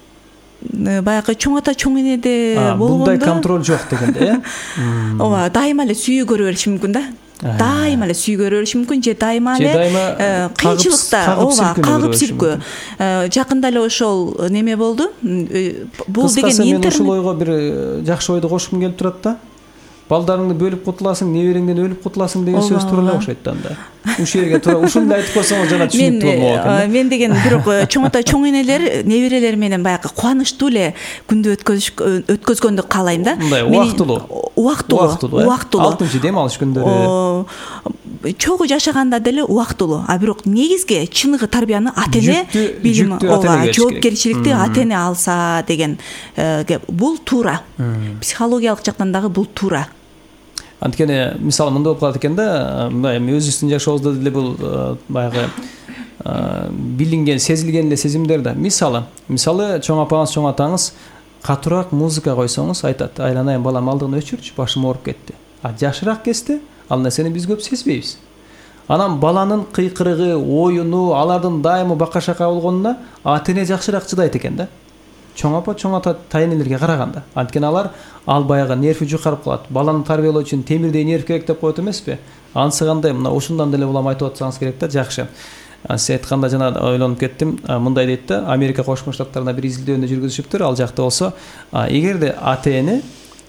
баягы чоң ата чоң энеде болгондо мындай контроль жок дегенде, э? Ооба, дайыма эле сүйүү көрө бериши мүмкүн да. Дайыма эле сүйүү көрө бериши мүмкүн, же дайыма эле кыйынчылыкта, ооба, кагып сиркөө. Жакында эле ошол неме болду. Бул деген интернет. Мен ошол ойго бир жакшы ойду кошкум келип турат да. Балдарыңды бөлүп кутуласың, небереңден өлүп кутуласың деген сөз туура эле окшойт да анда. Ушул жерге туура ушундай айтып койсоңуз жана түшүнүктүү болмок экен. Мен деген бирок чоң ата чоң энелер неберелер менен баягы кубанычтуу эле күндү өткөзгөндү каалайм да. Мындай убактылуу. Убактылуу, убактылуу. алтынчы дем алыш күндөрү. Чогуу жашаганда деле убактылуу. А бирок негизги чыныгы тарбияны ата эне билим, ооба, жоопкерчиликти ата эне алса деген бул туура. Психологиялык жактан дагы бул туура. Анткени мисалы мындай болуп калат экен да, эми өзүбүздүн жашообузда деле бул баягы билинген, сезилген эле сезимдер да. Мисалы, мисалы чоң апаңыз, чоң атаңыз катуураак музыка койсоңуз айтат, айланайын балам алдыгын өчүрчү, башым ооруп кетти. А жашыраак кезде ал нерсени биз көп сезбейбиз. Анан баланын кыйкырыгы, оюну, алардын дайымы бака-шака болгонуна ата эне жакшыраак чыдайт экен да. Чоң апа, чоң ата тайнелерге караганда. Анткени алар ал баягы нерви жукарып калат. Баланы тарбиялоо үчүн темирдей нерв керек деп коет эмеспи? Анысы кандай, мына ушундан деле улам айтып атсаңыз керек да, жакшы. Сиз айтканда жана ойлонуп кеттим. Мындай дейт да, Америка Кошмо Штаттарында бир изилдөөнү жүргүзүшүптүр. Ал жакта болсо, эгерде ата эне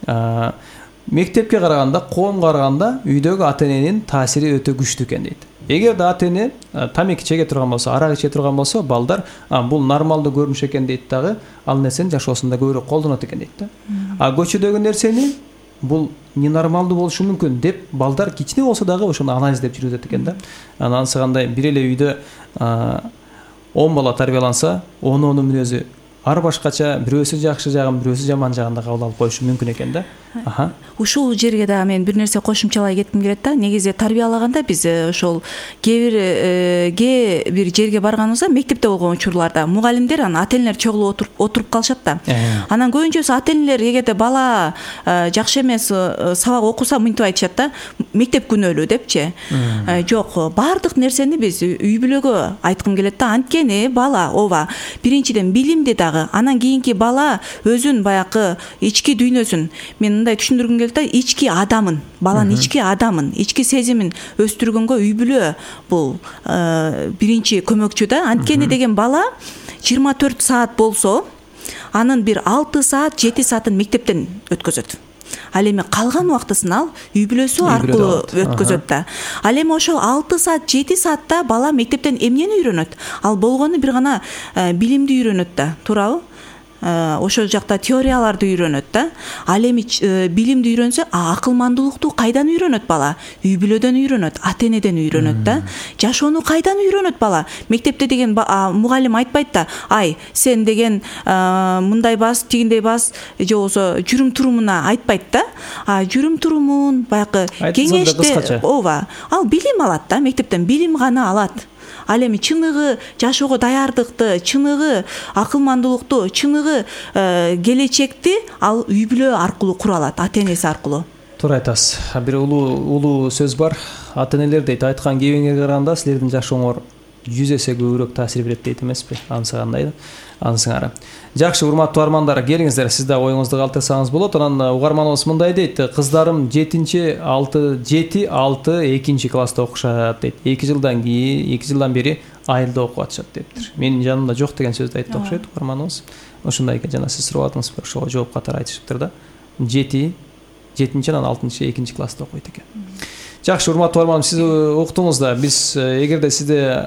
мектепке караганда, коомго караганда үйдөгү ата эненин таасири өтө күчтүү экен дейт. Эгерде ата эне тамеки чеге турган болсо, арак иче турган болсо, балдар бул нормалдуу көрүнүш экен дейт дагы, ал нерсени жашоосунда көбүрөөк колдонот экен дейт да. А көчөдөгү нерсени бул ненормалдуу болушу мүмкүн деп балдар кичине болсо дагы ошону анализдеп жүрөт экен да. Анысы кандай, бир эле үйдө он бала тарбияланса, он-онун мүнөзү ар башкача, бирөөсү жакшы жагын, бирөөсү жаман жагын да кабыл алып коюшу мүмкүн экен да. Аха. Ушул жерге да мен бир нерсе кошумчалай кетким келет да. Негизи тарбиялаганда биз ошол кээ бир ге бир жерге барганыбызда, мектепте болгон учурларда мугалимдер анан ата энелер чогулуп отуруп отуруп калышат да. Анан көбүнчөсү ата энелер эгерде бала жакшы эмес сабак окуса мынтип айтышат да, мектеп күнөөлүү депчи. Жок, баардык нерсени биз үй бүлөгө айткым келет да. Анткени бала, ооба, биринчиден билимди дагы, анан кийинки бала өзүн баягы ички дүйнөсүн, мен мындай түшүндүргүм келет да, ички адамын, баланын ички адамын, ички сезимин өстүргөнгө үй бүлө бул биринчи көмөкчү да. Анткени деген бала жыйырма төрт саат болсо, анын бир алты саат, жети саатын мектептен өткөзөт. Ал эми калган убактысын ал үй бүлөсү аркылуу өткөзөт да. Ал эми ошол алты саат, жети саатта бала мектептен эмнени үйрөнөт? Ал болгону бир гана билимди үйрөнөт да, туурабы? ошол жакта теорияларды үйрөнөт да. Ал эми билимди үйрөнсө, акылмандуулукту кайдан үйрөнөт бала? Үй бүлөдөн үйрөнөт, ата энеден үйрөнөт да. Жашоону кайдан үйрөнөт бала? Мектепте деген мугалим айтпайт да, ай, сен деген мындай бас, тигиндей бас, же болбосо жүрүм турумуна айтпайт да. А жүрүм турумун баягы кеңеште, ооба, ал билим алат да, мектептен билим гана алат. Ал эми чыныгы жашоого даярдыкты, чыныгы акылмандуулукту, чыныгы келечекти ал үй бүлө аркылуу кура алат, ата энеси аркылуу. Туура айтасыз. Бир улуу улуу сөз бар. Ата энелер дейт, айткан кебеңерге караганда силердин жашооңор жүз эсе көбүрөөк таасир берет дейт эмеспи? Анысы кандай? Анысыңары. Жакшы, урматтуу угармандар, келиңиздер, сиз да оюңузду калтырсаңыз болот. Анан угарманыбыз мындай дейт: кыздарым жетинчи алты жети алты экинчи класста окушат дейт. эки жылдан кийин, эки жылдан бери айылда окуп атышат дептир. Менин жанымда жок деген сөздү айтты окшойт угарманыбыз. Ошондой экен, жана сиз сурабатыңыз, ошого жооп катары айтышыптыр да. жети, жетинчи анан алтынчы, экинчи класста окуйт экен. Жакшы, урматтуу угарманым, сиз уктуңуз да. Биз эгерде сизде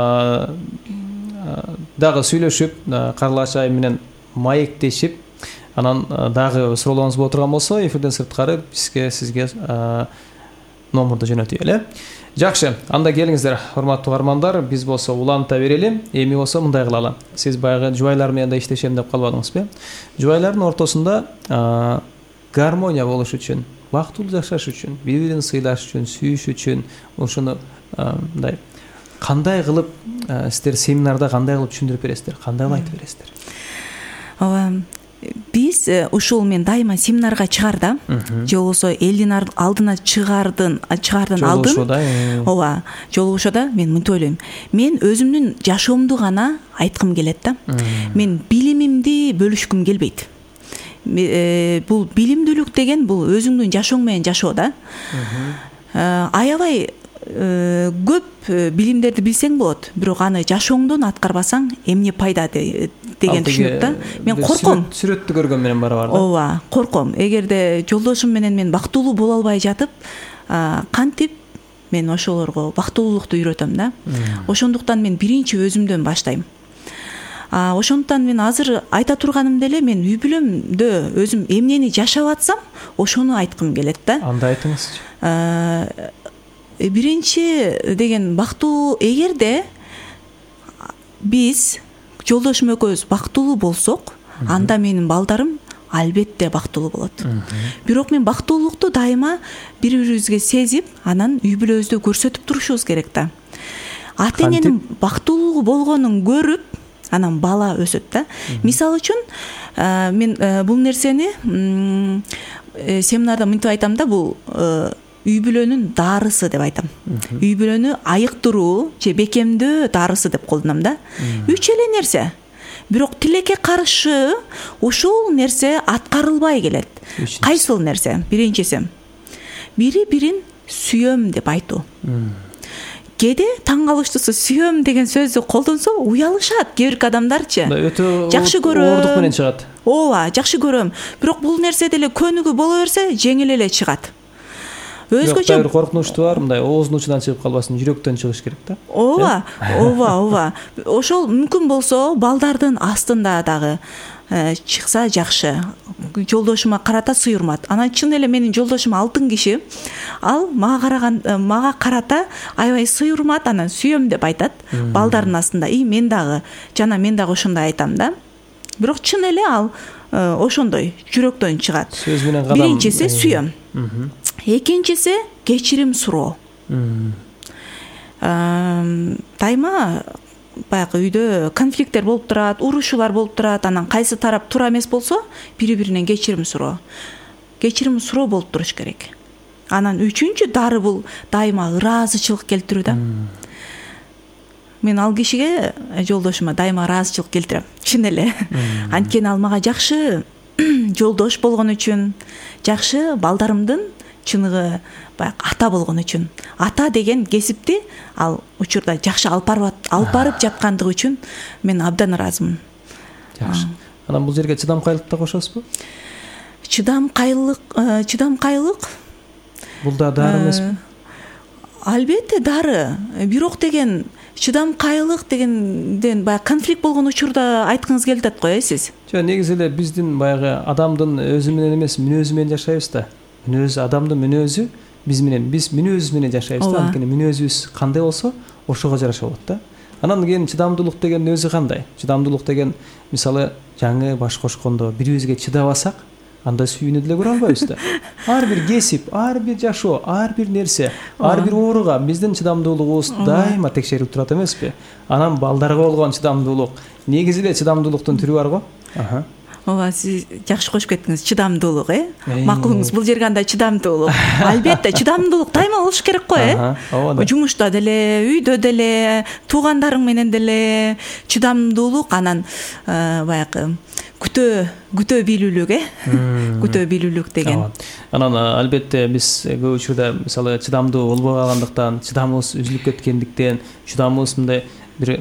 дагы сүйлөшүп, Карлыгач айым менен маектешип, анан дагы суроолоруңуз боло турган болсо, эфирден сырткары бизге сизге номурду жөнөтүйлү. Жакшы, анда келиңиздер, урматтуу угармандар, биз болсо уланта берели. Эми болсо мындай кылалы. Сиз баягы жубайлар менен да иштешем деп калбадыңызбы? Жубайлардын ортосунда гармония болуш үчүн, бактылуу жашаш үчүн, бири-бирин сыйлаш үчүн, сүйүш үчүн, ошону мындай кандай кылып сиздер семинарда кандай кылып түшүндүрүп бересиздер, кандай кылып айтып бересиздер? Ооба, биз ушул мен дайыма семинарга чыгарда, же болбосо элдин алдына чыгардын, чыгардын алдын, ооба, жолугушууда мен мынтип ойлойм. Мен өзүмдүн жашоомду гана айткым келет да. Мен билимимди бөлүшкүм келбейт. Бул билимдүүлүк деген бул өзүңдүн жашооң менен жашоо да. Аябай көп билимдерди билсең болот, бирок аны жашооңдон аткарбасаң эмне пайда деген түшүнүк да. Мен корком. Сүрөттү көргөн менен барабар да. Ооба, корком. Эгерде жолдошум менен мен бактылуу боло албай жатып, кантип мен ошолорго бактылуулукту үйрөтөм да. Ошондуктан мен биринчи өзүмдөн баштайм. Ошондуктан мен азыр айта турганым деле, мен үй бүлөмдө өзүм эмнени жашап атсам, ошону айткым келет да. Анда айтыңызчы. Биринчи деген бактылуу, эгерде биз жолдошум экөөбүз бактылуу болсок, анда менин балдарым албетте бактылуу болот. Бирок мен бактылуулукту дайыма бири-бирибизге сезип, анан үй бүлөбүздө көрсөтүп турушубуз керек да. Ата эненин бактылуу болгонун көрүп, анан бала өсөт да. Мисалы үчүн, мен бул нерсени семинарда мынтип айтам да, бул үй бүлөнүн дарысы деп айтам. Үй бүлөнү айыктыруу же бекемдөө дарысы деп колдоном да. Үч эле нерсе. Бирок тилекке каршы ушул нерсе аткарылбай келет. Кайсыл нерсе? Биринчиси, бири-бирин сүйөм деп айтуу. Кээде таң калыштуусу сүйөм деген сөздү колдонсо уялышат кээ бир адамдарчы. Жакшы көрөм. Ордук менен чыгат. Ооба, жакшы көрөм. Бирок бул нерсе деле көнүгүү боло берсе, жеңил эле чыгат. Өзгөчө бир коркунучту бар, мындай ооздун учунан чыгып калбасын, жүрөктөн чыгыш керек да. Ооба, ооба, ооба. Ошол мүмкүн болсо балдардын астында дагы чыкса жакшы. Жолдошума карата сый урмат. Анан чын эле менин жолдошум алтын киши. Ал мага караган, мага карата аябай сый урмат, анан сүйөм деп айтат. Балдардын астында. И мен дагы, жана мен дагы ошондой айтам да. Бирок чын эле ал ошондой жүрөктөн чыгат. Сөз менен кадам. Биринчиси сүйөм. Экинчиси кечирим суроо. Дайыма баягы үйдө конфликттер болуп турат, урушуулар болуп турат, анан кайсы тарап туура эмес болсо, бири-биринен кечирим суроо. Кечирим суроо болуп туруш керек. Анан үчүнчү дары бул дайыма ыраазычылык келтирүү да. Мен ал кишиге, жолдошума дайыма ыраазычылык келтирем. Чын эле. Анткени ал мага жакшы жолдош болгон үчүн, жакшы балдарымдын чыныгы баягы ата болгон үчүн. Ата деген кесипти ал учурда жакшы алып барып жаткандыгы үчүн мен абдан ыраазымын. Жакшы. Анан бул жерге чыдамкайлык да кошосузбу? Чыдамкайлык, чыдамкайлык бул да дары эмеспи? Албетте дары. Бирок деген чыдамкайлык дегенден баягы конфликт болгон учурда айткыңыз келип атат го, э сиз? жок, негизи эле биздин баягы адамдын өзү менен эмес, мүнөзү менен жашайбыз да. Мүнөзү, адамдын мүнөзү биз менен, биз мүнөзүбүз менен жашайбыз да. Анткени мүнөзүбүз кандай болсо, ошого жараша болот да. Анан кийин чыдамдуулук деген өзү кандай? Чыдамдуулук деген мисалы жаңы баш кошкондо бири бирибизге чыдабасак, анда сүйүүнү деле көрө албайбыз да. Ар бир кесип, ар бир жашоо, ар бир нерсе, ар бир ооруга биздин чыдамдуулугубуз дайыма текшерип турат эмеспи? Анан балдарга болгон чыдамдуулук, негизи эле чыдамдуулуктун түрү бар го. Аха. Ооба, сиз жакшы кошуп кеттиңиз, чыдамдуулук, э? Макулуңуз, бул жерге андай чыдамдуулук. Албетте, чыдамдуулук дайыма болуш керек го, э? Жумушта деле, үйдө деле, туугандарың менен деле чыдамдуулук, анан баягы күтө күтө билүүлүк, э? Күтө билүүлүк деген. Анан албетте биз көп учурда мисалы чыдамдуу болбой калгандыктан, чыдамыбыз үзүлүп кеткендиктен, чыдамыбыз мындай бир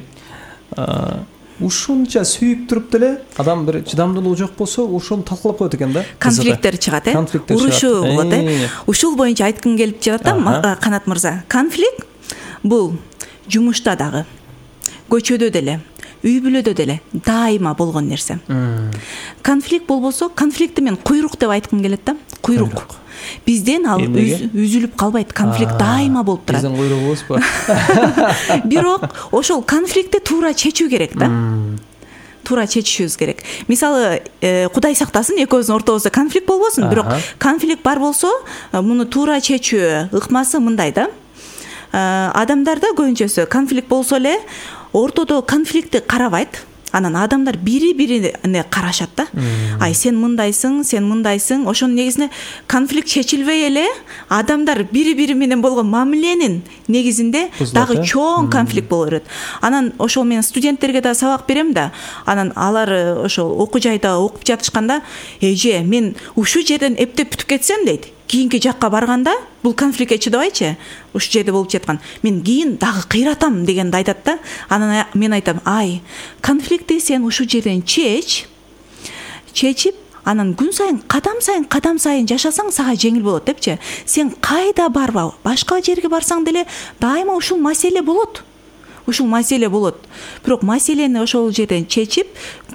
ушунча сүйүп туруп деле адам бир чыдамдуулугу жок болсо, ошону талкалап коет экен да. Конфликттер чыгат, э? Урушуу болот, э? Ушул боюнча айткым келип жатат, Канат мырза. Конфликт бул жумушта дагы, көчөдө деле, үй бүлөдө деле дайыма болгон нерсе. Конфликт болбосо, конфликтти мен куйрук деп айткым келет да. Куйрук. Бизден ал үзүлүп калбайт, конфликт дайыма болуп турат. Биздин куйругубузбу? Бирок ошол конфликтти туура чечүү керек да. Туура чечишибиз керек. Мисалы, Кудай сактасын, экөөбүздүн ортобузда конфликт болбосун, бирок конфликт бар болсо, муну туура чечүү ыкмасы мындай да. Адамдарда көбүнчөсү конфликт болсо эле, ортодо конфликтти карабайт. Анан адамдар бири-бирине карашат да. Ай, сен мындайсың, сен мындайсың. Ошонун негизинде конфликт чечилбей эле, адамдар бири-бири менен болгон мамиленин негизинде дагы чоң конфликт боло берет. Анан ошол мен студенттерге да сабак берем да. Анан алар ошол окуу жайда окуп жатышканда, эже, мен ушул жерден эптеп бүтүп кетсем дейт. Кийинки жакка барганда бул конфликтке чыдабайчы, ушул жерде болуп жаткан. Мен кийин дагы кыйратам дегенди айтат да. Анан мен айтам, ай, конфликтти сен ушул жерден чеч, чечип, анан күн сайын, кадам сайын, кадам сайын жашасаң сага жеңил болот депчи. Сен кайда барба, башка жерге барсаң деле дайыма ушул маселе болот. Ушул маселе болот. Бирок маселени ошол жерден чечип,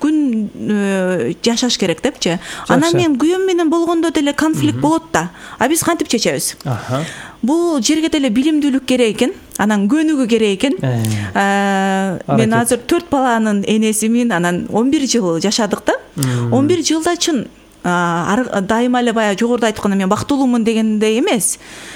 күн жашаш керек депчи. Анан мен күйөөм менен болгондо деле конфликт болот да. А биз кантип чечебиз? Бул жерге деле билимдүүлүк керек экен, анан көнүгүү керек экен. Мен азыр төрт баланын энесимин, анан он бир жыл жашадык да. он бир жылда чын дайыма эле баягы жогоруда айтканда мен бактылуумун дегендей эмес.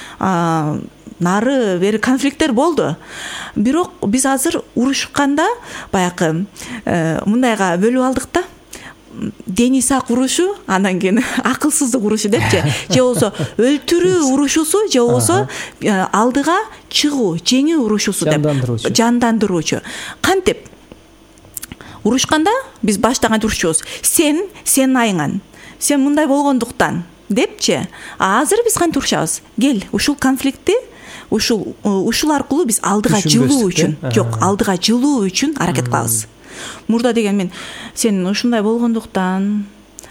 Нары бери конфликттер болду. Бирок биз азыр урушканда баягы мындайга бөлүп алдык да. Дени сак урушу, анан кийин акылсыздык урушу депчи. Же болсо өлтүрүү урушусу, же болсо алдыга чыгуу, жеңүү урушусу деп. Жандандыруучу. Кантип? Урушканда биз башта кантип урушчубуз? Сен, сен айыңан. Сен мындай болгондуктан депчи. А азыр биз кантип урушабыз? Кел, ушул конфликтти ушул ушул аркылуу биз алдыга жылуу үчүн, жок, алдыга жылуу үчүн аракет кылабыз. Мурда деген мен сен ушундай болгондуктан,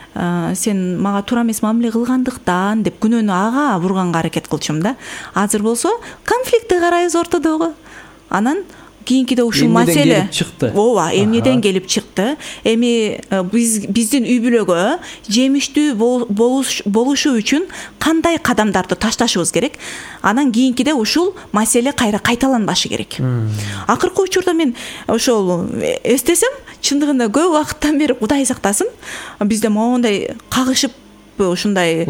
сен мага туура эмес мамиле кылгандыктан деп күнөөнү ага бурганга аракет кылчумун да. Азыр болсо конфликтти карайбыз ортодогу. Анан кийинкиде ушул маселе ооба, эмнеден келип чыкты? Эми биз биздин үй бүлөгө жемиштүү болушу үчүн кандай кадамдарды ташташыбыз керек? Анан кийинкиде ушул маселе кайра кайталанбашы керек. Акыркы учурда мен ошол эстесем, чындыгында көп убакыттан бери Кудай сактасын, бизде моундай кагышып, ушундай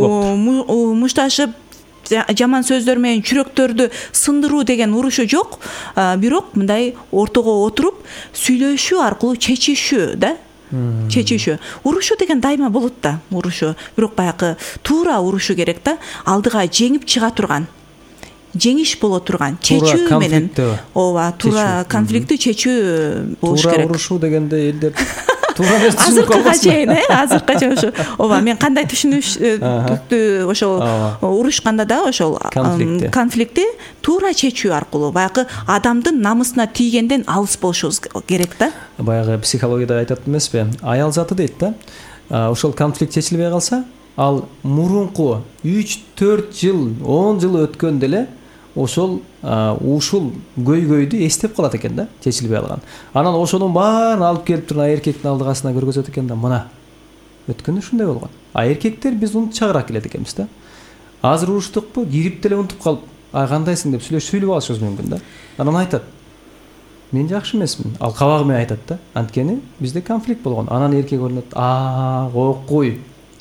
мушташып, жаман сөздөр менен жүрөктөрдү сындыруу деген урушуу жок. Бирок мындай ортого отуруп сүйлөшүү аркылуу чечишүү да. Чечишүү. Урушуу деген дайыма болот да, урушуу. Бирок баягы туура урушуу керек да. Алдыга жеңип чыга турган, жеңиш боло турган чечүү менен. Ооба, туура конфликтти чечүү болуш керек. Туура урушуу дегенде элдер азыркыга чейин, э, азыркыга чейин ошо. Ооба, мен кандай түшүнүштү ошол урушканда да ошол конфликтти туура чечүү аркылуу баягы адамдын намысына тийгенден алыс болушубуз керек да. Баягы психологияда айтат эмеспи? Аял заты дейт да. Ошол конфликт чечилбей калса, ал мурунку үч төрт жыл, он жыл өткөн деле ошол ушул көйгөйдү эстеп калат экен да, чечилбей калган. Анан ошонун баарын алып келип туруп эркектин алдыгасына көргөзөт экен да, мына өткөндө ушундай болгон. А эркектер биз унутчагыраак келет экенбиз да. Азыр уруштукпу, кирип деле унутуп калып, ай кандайсың деп сүйлөш сүйлөп алышыбыз мүмкүн да. Анан айтат, мен жакшы эмесмин. Ал кабагы менен айтат да. Анткени бизде конфликт болгон. Анан эркек ойлонот, а окуй.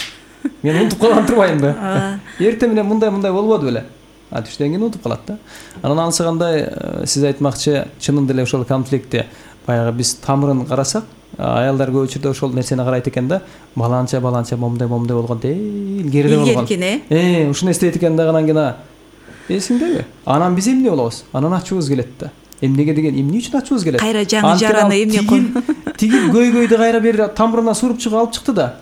Мен унутуп калган турбайм да. Эртең менен мындай мындай болбоду беле. А түштөн кийин унутуп калат да. Анан ансыгандай сиз айтмакчы, чынында эле ошол конфликтте баягы биз тамырын карасак, аялдар көп учурда ошол нерсени карайт экен да. Баланча баланча момдай момдай болгон дейил керде болгон. Э, ушуну эстейт экен да, анан кийин эсиңдеби? Анан биз эмне болобуз? Анан ачуубуз келет да. Эмнеге деген, эмне үчүн ачуубуз келет? Кайра жаңы жараны эмне кон? Тиги көйгөйдү кайра бери тамырына суруп чыгып алып чыкты да.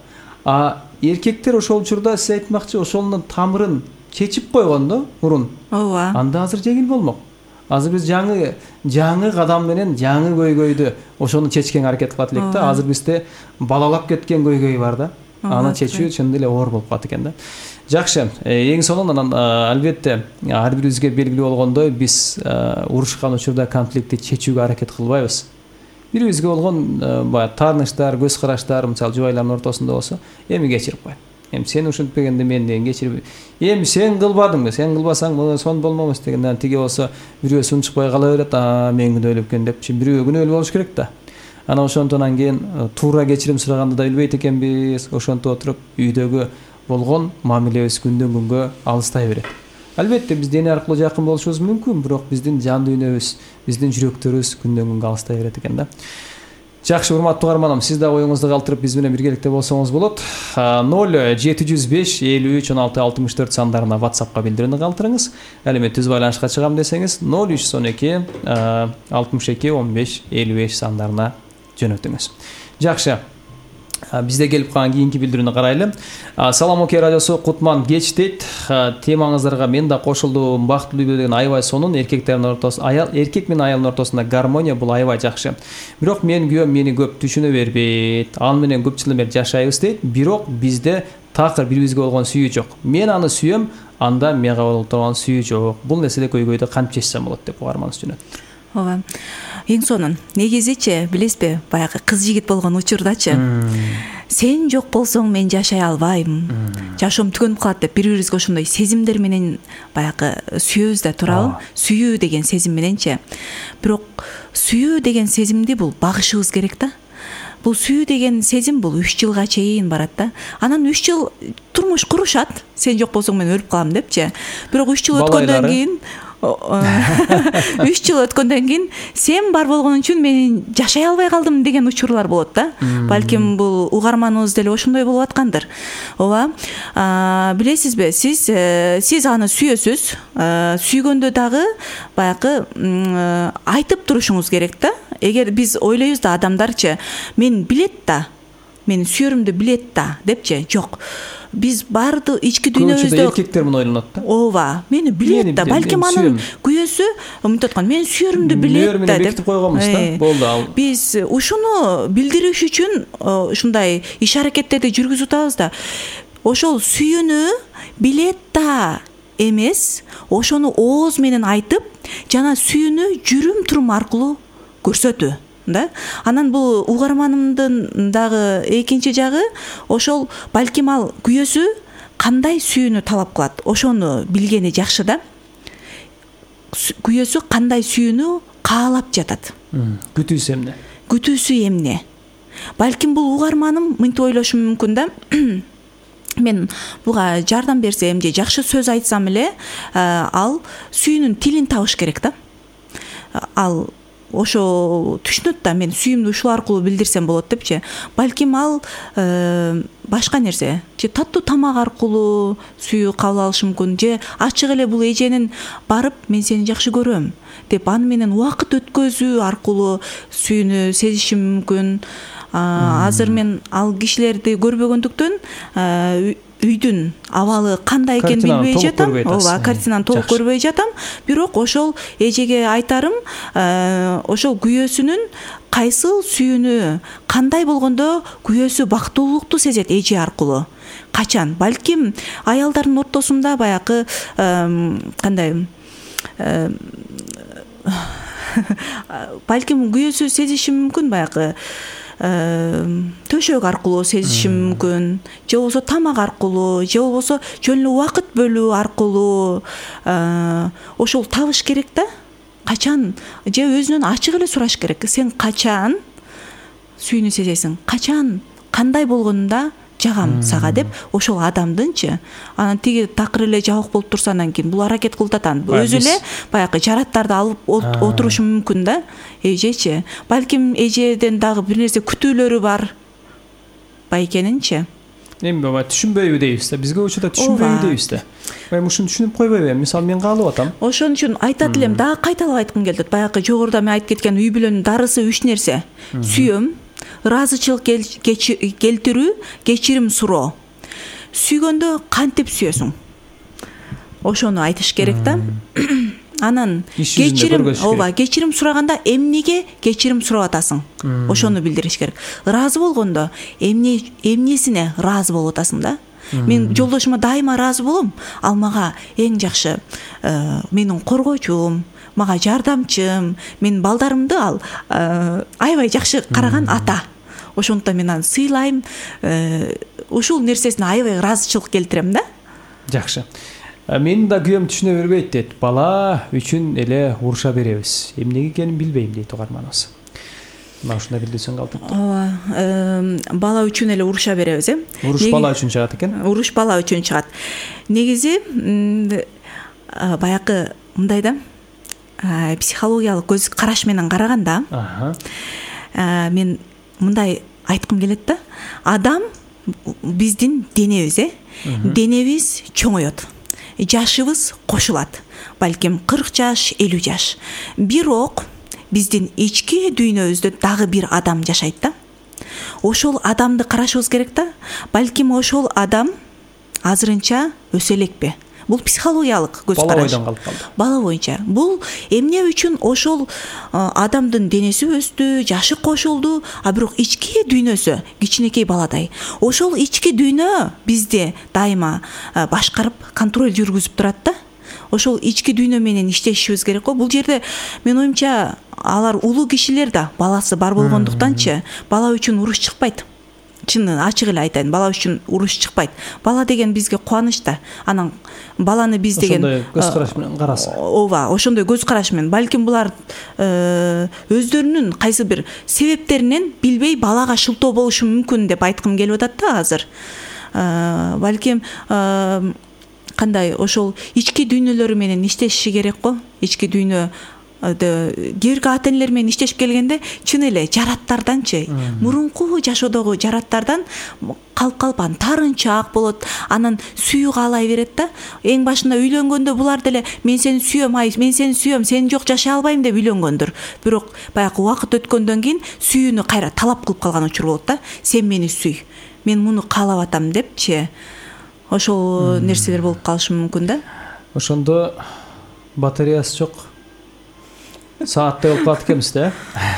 А эркектер ошол учурда сиз айтмакчы, ошонун тамырын чечип койгондо мурун. Ооба. Анда азыр жеңил болмок. Азыр биз жаңы жаңы кадам менен жаңы көйгөйдү ошону чечкенге аракет кылат элек да. Азыр бизде балалап кеткен көйгөй бар да. Аны чечүү чын эле оор болуп калат экен да. Жакшы, эң сонун анан албетте ар бирибизге белгилүү болгондой биз урушкан учурда конфликтти чечүүгө аракет кылбайбыз. Бирибизге болгон баягы тааныштар, көз караштар, мисалы жубайлардын ортосунда болсо, эми кечирип кой. Эми сен ушинтпегенде мен деген кечирип, эми сен кылбадың, сен кылбасаң мына сон болмобуз дегенден тиги болсо бирөө сунчукпай кала берет, а мен күнөөлүп экен депчи бирөө күнөөлүү болуш керек да. Анан ошондон кийин туура кечирим сураганды да билбейт экенбиз. Ошентип отуруп үйдөгү болгон мамилебиз күндөн күнгө алыстай берет. Албетте биз дене аркылуу жакын болушубуз мүмкүн, бирок биздин жан дүйнөбүз, биздин жүрөктөрүбүз күндөн күнгө алыстай берет экен да. Жакшы, урматтуу угарманым, сиз да оюңузду калтырып биз менен биргеликте болсоңуз болот. ноль жети жүз беш элүү үч он алты алтымыш төрт сандарына WhatsAppка билдирүүнү калтырыңыз. Ал эми түз байланышка чыгам десеңиз ноль үч жүз он эки алтымыш эки он беш элүү беш сандарына жөнөтүңүз. Жакшы. Бизде келип калган кийинки билдирүүнү карайлы. Салам Окей радиосу Кутман кеч дейт. Темаңыздарга мен да кошулдум. Бактылуу үй деген аябай сонун. Эркектердин ортосунда, аял, эркек менен аялдын ортосунда гармония бул аябай жакшы. Бирок мен күйөөм мени көп түшүнө бербейт. Ал менен көп жылдан бери жашайбыз дейт. Бирок бизде такыр бирибизге болгон сүйүү жок. Мен аны сүйөм, анда мага болгон сүйүү жок. Бул нерседе көйгөйдү кантип чечсем болот деп угарманыбыз жөнөт. Ооба. Эң сонун негизичи билесизби, баягы кыз жигит болгон учурдачы сен жок болсоң мен жашай албайм, жашоом түгөнүп калат деп бири-бирибизге ошондой сезимдер менен баягы сүйөбүз да турабы. Сүйүү деген сезим мененчи. Бирок сүйүү деген сезимди бул багышыбыз керек да. Бул сүйүү деген сезим бул үч жылга чейин барат да. Анан үч жыл турмуш курушат. Сен жок болсоң мен өлүп калам депчи. Бирок үч жыл өткөндөн кийин үч жыл өткөндөн кийин сен бар болгон үчүн мен жашай албай калдым деген учурлар болот да. Балким бул угарманыбыз деле ошондой болуп аткандыр. Ооба. Билесизби, сиз сиз аны сүйөсүз. Сүйгөндө дагы баягы айтып турушуңуз керек да. Эгер биз ойлойбуз да адамдарчы, мен билет да, мен сүйөрүмдү билет да депчи, жок. Биз барды ички дүйнөбүздө эркектер муну ойлонот да. Ооба, мени билет да, балким анын күйөөсү мынтип аткан, мен сүйөрүмдү билет да деп бекитип койгонбуз да. Болду ал. Биз ушуну билдириш үчүн ушундай иш аракеттерди жүргүзүп атабыз да. Ошол сүйүүнү билет да эмес, ошону ооз менен айтып, жана сүйүүнү жүрүм турум аркылуу көрсөтүү да. Анан бул угарманымдын дагы экинчи жагы, ошол балким ал күйөөсү кандай сүйүүнү талап кылат, ошону билгени жакшы да. Күйөөсү кандай сүйүүнү каалап жатат. Күтүүсү эмне? Күтүүсү эмне? Балким бул угарманым мынтип ойлошу мүмкүн да. Мен буга жардам берсем же жакшы сөз айтсам эле, ал сүйүүнүн тилин табыш керек да. Ал ошо түшүнөт да, мен сүйүүмдү ушул аркылуу билдирсем болот депчи. Балким ал башка нерсе, же таттуу тамак аркылуу сүйүү кабыл алышы мүмкүн, же ачык эле бул эженин барып мен сени жакшы көрөм деп аны менен убакыт өткөзүү аркылуу сүйүүнү сезиши мүмкүн. Азыр мен ал кишилерди көрбөгөндүктөн үйдүн абалы кандай экенин билбей жатам. Ооба, картинаны толук көрбөй жатам. Бирок ошол эжеге айтарым, ошол күйөөсүнүн кайсыл сүйүүнү кандай болгондо күйөөсү бактылуулукту сезет эже аркылуу. Качан? Балким аялдардын ортосунда баягы кандай балким күйөөсү сезиши мүмкүн, баягы төшөк аркылуу сезиши мүмкүн, же болбосо тамак аркылуу, же болбосо жөн эле убакыт бөлүү аркылуу ошол табыш керек да. Качан, же өзүнөн ачык эле сураш керек. Сен качан сүйүүнү сезесиң, качан кандай болгонунда жагам сага деп ошол адамдынчы. Анан тиги такыр эле жабык болуп турса, анан кийин бул аракет кылып атат. Өзү эле баягы жараттарды алып отурушу мүмкүн да. Эжечи, балким эжеден дагы бир нерсе күтүүлөрү бар байкенинчи. Эми баба түшүнбөйбү дейбиз да. Бизге учурда түшүнбөйбү дейбиз да. Эми ушуну түшүнүп койбойбу? Мисалы мен каалап атам. Ошон үчүн айтат элем, дагы кайталап айткым келди. Баягы жогоруда мен айтып кеткен үй бүлөнүн дарысы үч нерсе. Сүйөм, ыраазычылык келтирүү, кечирим суроо. Сүйгөндө кантип сүйөсүң? Ошону айтыш керек да. Анан кечирим, ооба, кечирим сураганда эмнеге кечирим сурап атасың? Ошону билдириш керек. Ыраазы болгондо эмне эмнесине ыраазы болуп атасың да? Мен жолдошума дайыма ыраазы болом. Ал мага эң жакшы менин коргоочум, мага жардамчым, менин балдарымды ал аябай жакшы караган ата. Ошондуктан мен аны сыйлайм. Ушул нерсесине аябай ыраазычылык келтирем да. Жакшы. Мен да күйөөм түшүнө бербейт дейт. Бала үчүн эле уруша беребиз. Эмнеге экенин билбейм дейт угарманыбыз. Мына ушундай билдирсең калтырып. Ооба, бала үчүн эле уруша беребиз, э? Уруш бала үчүн чыгат экен. Уруш бала үчүн чыгат. Негизи баягы мындай да, психологиялык көз караш менен караганда, мен мындай айткым келет да. Адам биздин денебиз, э? Денебиз чоңойот. Жашыбыз кошулат. Балким кырк жаш, элүү жаш. Бирок биздин ички дүйнөбүздө дагы бир адам жашайт да. Ошол адамды карашыбыз керек да. Балким ошол адам азырынча өсө элекпи? Бул психологиялык көз караш. Бала бойдон калып калды. Бала боюнча. Бул эмне үчүн ошол адамдын денеси өстү, жашы кошулду, а бирок ички дүйнөсү кичинекей баладай. Ошол ички дүйнө бизди дайыма башкарып, контроль жүргүзүп турат да. Ошол ички дүйнө менен иштешибиз керек го. Бул жерде мен оюмча алар улуу кишилер да баласы бар болгондуктанчы бала үчүн уруш чыкпайт. Чынын ачык эле айтайын, бала үчүн уруш чыкпайт. Бала деген бизге кубаныч да. Анан баланы биз деген ошондой көз караш менен караса. Ооба, ошондой көз караш менен. Балким булар өздөрүнүн кайсы бир себептеринен билбей балага шылтоо болушу мүмкүн деп айткым келип атат да азыр. Балким кандай ошол ички дүйнөлөрү менен иштеши керек го. Ички дүйнө кээбирки ата энелер менен иштешип келгенде чын эле жараттарданчы, мурунку жашоодогу жараттардан калып калып анан тарынчаак болот, анан сүйүү каалай берет да. Эң башында үйлөнгөндө булар деле мен сени сүйөм, ай мен сени сүйөм, сен жок жашай албайм деп үйлөнгөндүр. Бирок баягы убакыт өткөндөн кийин сүйүүнү кайра талап кылып калган учур болот да. Сен мени сүй, мен муну каалап атам депчи. Ошол нерселер болуп калышы мүмкүн да. Ошондо батареясы жок сааттай болуп калат экенбиз да.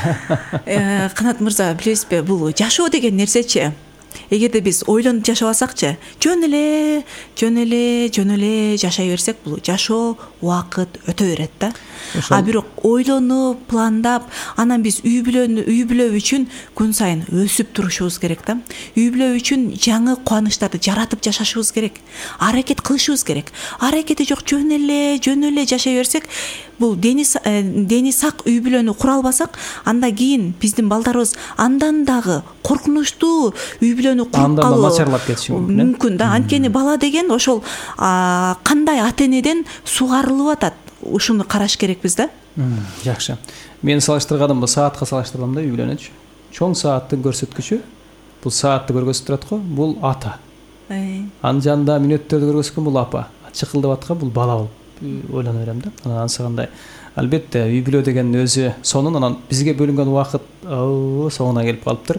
Канат мырза, билесизби, бул жашоо деген нерсечи. Эгерде биз ойлонуп жашабасакчы, жөн эле, жөн эле, жөн эле жашай берсек, бул жашоо убакыт өтө берет да. А бирок ойлонуп, пландап, анан биз үй бүлөнү, үй бүлө үчүн күн сайын өсүп турушубуз керек да. Үй бүлө үчүн жаңы кубанычтарды жаратып жашашыбыз керек. Аракет кылышыбыз керек. Аракети жок, жөн эле, жөн эле жашай берсек, бул дени дени сак үй бүлөнү кура албасак, анда кийин биздин балдарыбыз андан дагы коркунучтуу үй бүлөнү куруп калуу начарлап кетиши мүмкүн да. Анткени бала деген ошол кандай ата энеден сугарылып атат. Ушуну караш керекпиз да. Жакшы. Мен салыштырганым бул саатка салыштырдым да үй бүлөнүчү. Чоң сааттын көрсөткүчү бул саатты көргөзүп турат го, бул ата. Анын жанында мүнөттөрдү көргөзгөн бул апа. Чыкылдап аткан бул бала болуп ойлоно берем да. Анан ансыгандай албетте үй бүлө деген өзү сонун, анан бизге бөлүнгөн убакыт соңуна келип калыптыр.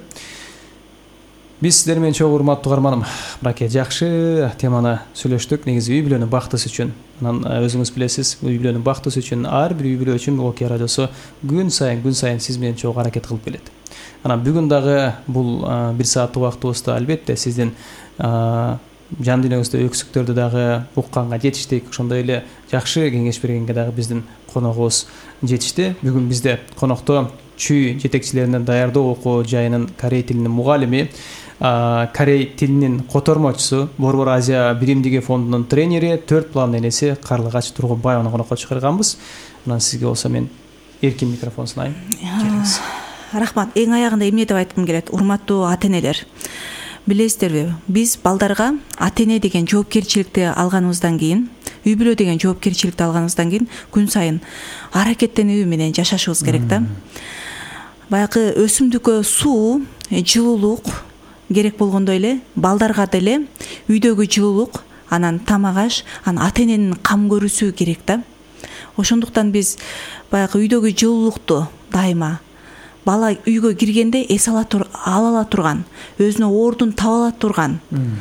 Биз сиздер менен чогуу урматтуу угарманым, мынакей жакшы теманы сүйлөштүк. Негизи үй бүлөнүн бактысы үчүн. Анан өзүңүз билесиз, үй бүлөнүн бактысы үчүн ар бир үй бүлө үчүн Окея радиосу күн сайын күн сайын сиз менен чогуу аракет кылып келет. Анан бүгүн дагы бул бир сааттык убактыбызда албетте сиздин жан дүйнөбүздө өксүктөрдү дагы укканга жетиштик. Ошондой эле жакшы кеңеш бергенге дагы биздин коногубуз жетишти. Бүгүн бизде конокто чүй жетекчилеринен даярдоо окуу жайынын корей тилинин мугалими, корей тилинин котормочусу, Борбор Азия биримдиги фондунун тренери, төрт баланын энеси Карлыгач Тургунбаеваны конокко чакырганбыз. Анан сизге болсо мен эркин микрофон сунайын. Келиңиз. Рахмат. Эң аягында эмне деп айткым келет? Урматтуу ата-энелер. Билесиздерби, биз балдарга ата-эне деген жоопкерчиликти алганыбыздан кийин, үй бүлө деген жоопкерчиликти алганыбыздан кийин күн сайын аракеттенүү менен жашашыбыз керек да. Баягы өсүмдүккө суу, жылуулук керек болгондой эле балдарга деле үйдөгү жылуулук, анан тамак аш, анан ата-эненин кам көрүүсү керек да. Ошондуктан биз баягы үйдөгү жылуулукту дайыма бала үйгө киргенде эс ала ала турган, өзүнө ордун таба ала турган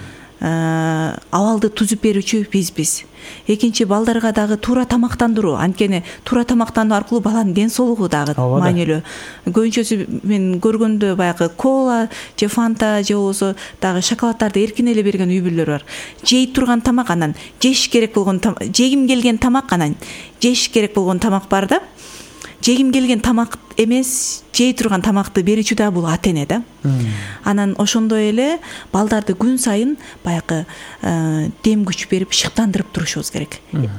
абалды түзүп берүүчү бизбиз. Экинчи, балдарга дагы туура тамактандыруу. Анткени туура тамактануу аркылуу баланын ден соолугу дагы маанилүү. Көбүнчөсү мен көргөндө баягы кола же фанта же болбосо дагы шоколаддарды эркин эле берген үй бүлөлөр бар. Жей турган тамак, анан жеш керек болгон жегим келген тамак, анан жеш керек болгон тамак бар да. Жегим келген тамак эмес, жей турган тамакты берүүчү да бул ата-эне да. Анан ошондой эле балдарды күн сайын баягы дем күч берип шыктандырып турушубуз керек.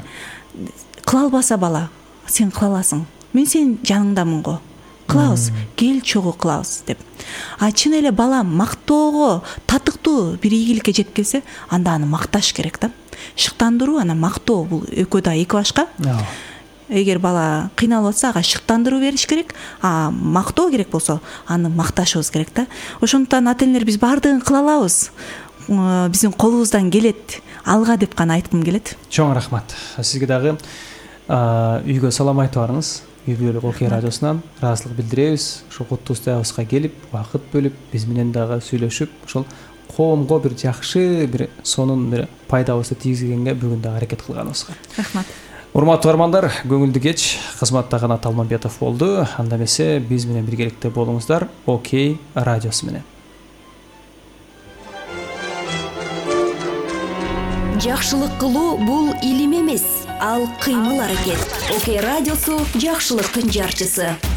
Кыла албаса бала, сен кыла аласың. Мен сенин жаныңдамын го. Кылабыз, кел чогуу кылабыз деп. А чын эле бала мактоого, татыктуу бир ийгиликке жетип келсе, анда аны макташ керек да. Шыктандыруу, анан мактоо бул экөө да эки башка. Эгер бала кыйналып атса, ага шыктандыруу бериш керек, а мактоо керек болсо, аны макташыбыз керек да. Ошондуктан ата-энелер биз баардыгын кыла алабыз. Биздин колубуздан келет, алга деп гана айткым келет. Чоң рахмат. Сизге дагы үйгө салам айтып барыңыз. Үй бүлөлүк окуя радиосунан ыраазычылык билдиребиз. Ошо куттуу студиябызга келип, убакыт бөлүп, биз менен дагы сүйлөшүп, ошол коомго бир жакшы бир сонун бир пайдабызды тийгизгенге бүгүн дагы аракет кылганыбызга. Рахмат. Урматтуу бармандар, көңүлдүү кеч. Кызматта Канат Алмамбетов болду. Анда эмесе биз менен биргеликте болуңуздар Окей радиосу менен. Жакшылык кылуу бул илим эмес, ал кыймыл аракет. Окей радиосу жакшылыктын жарчысы.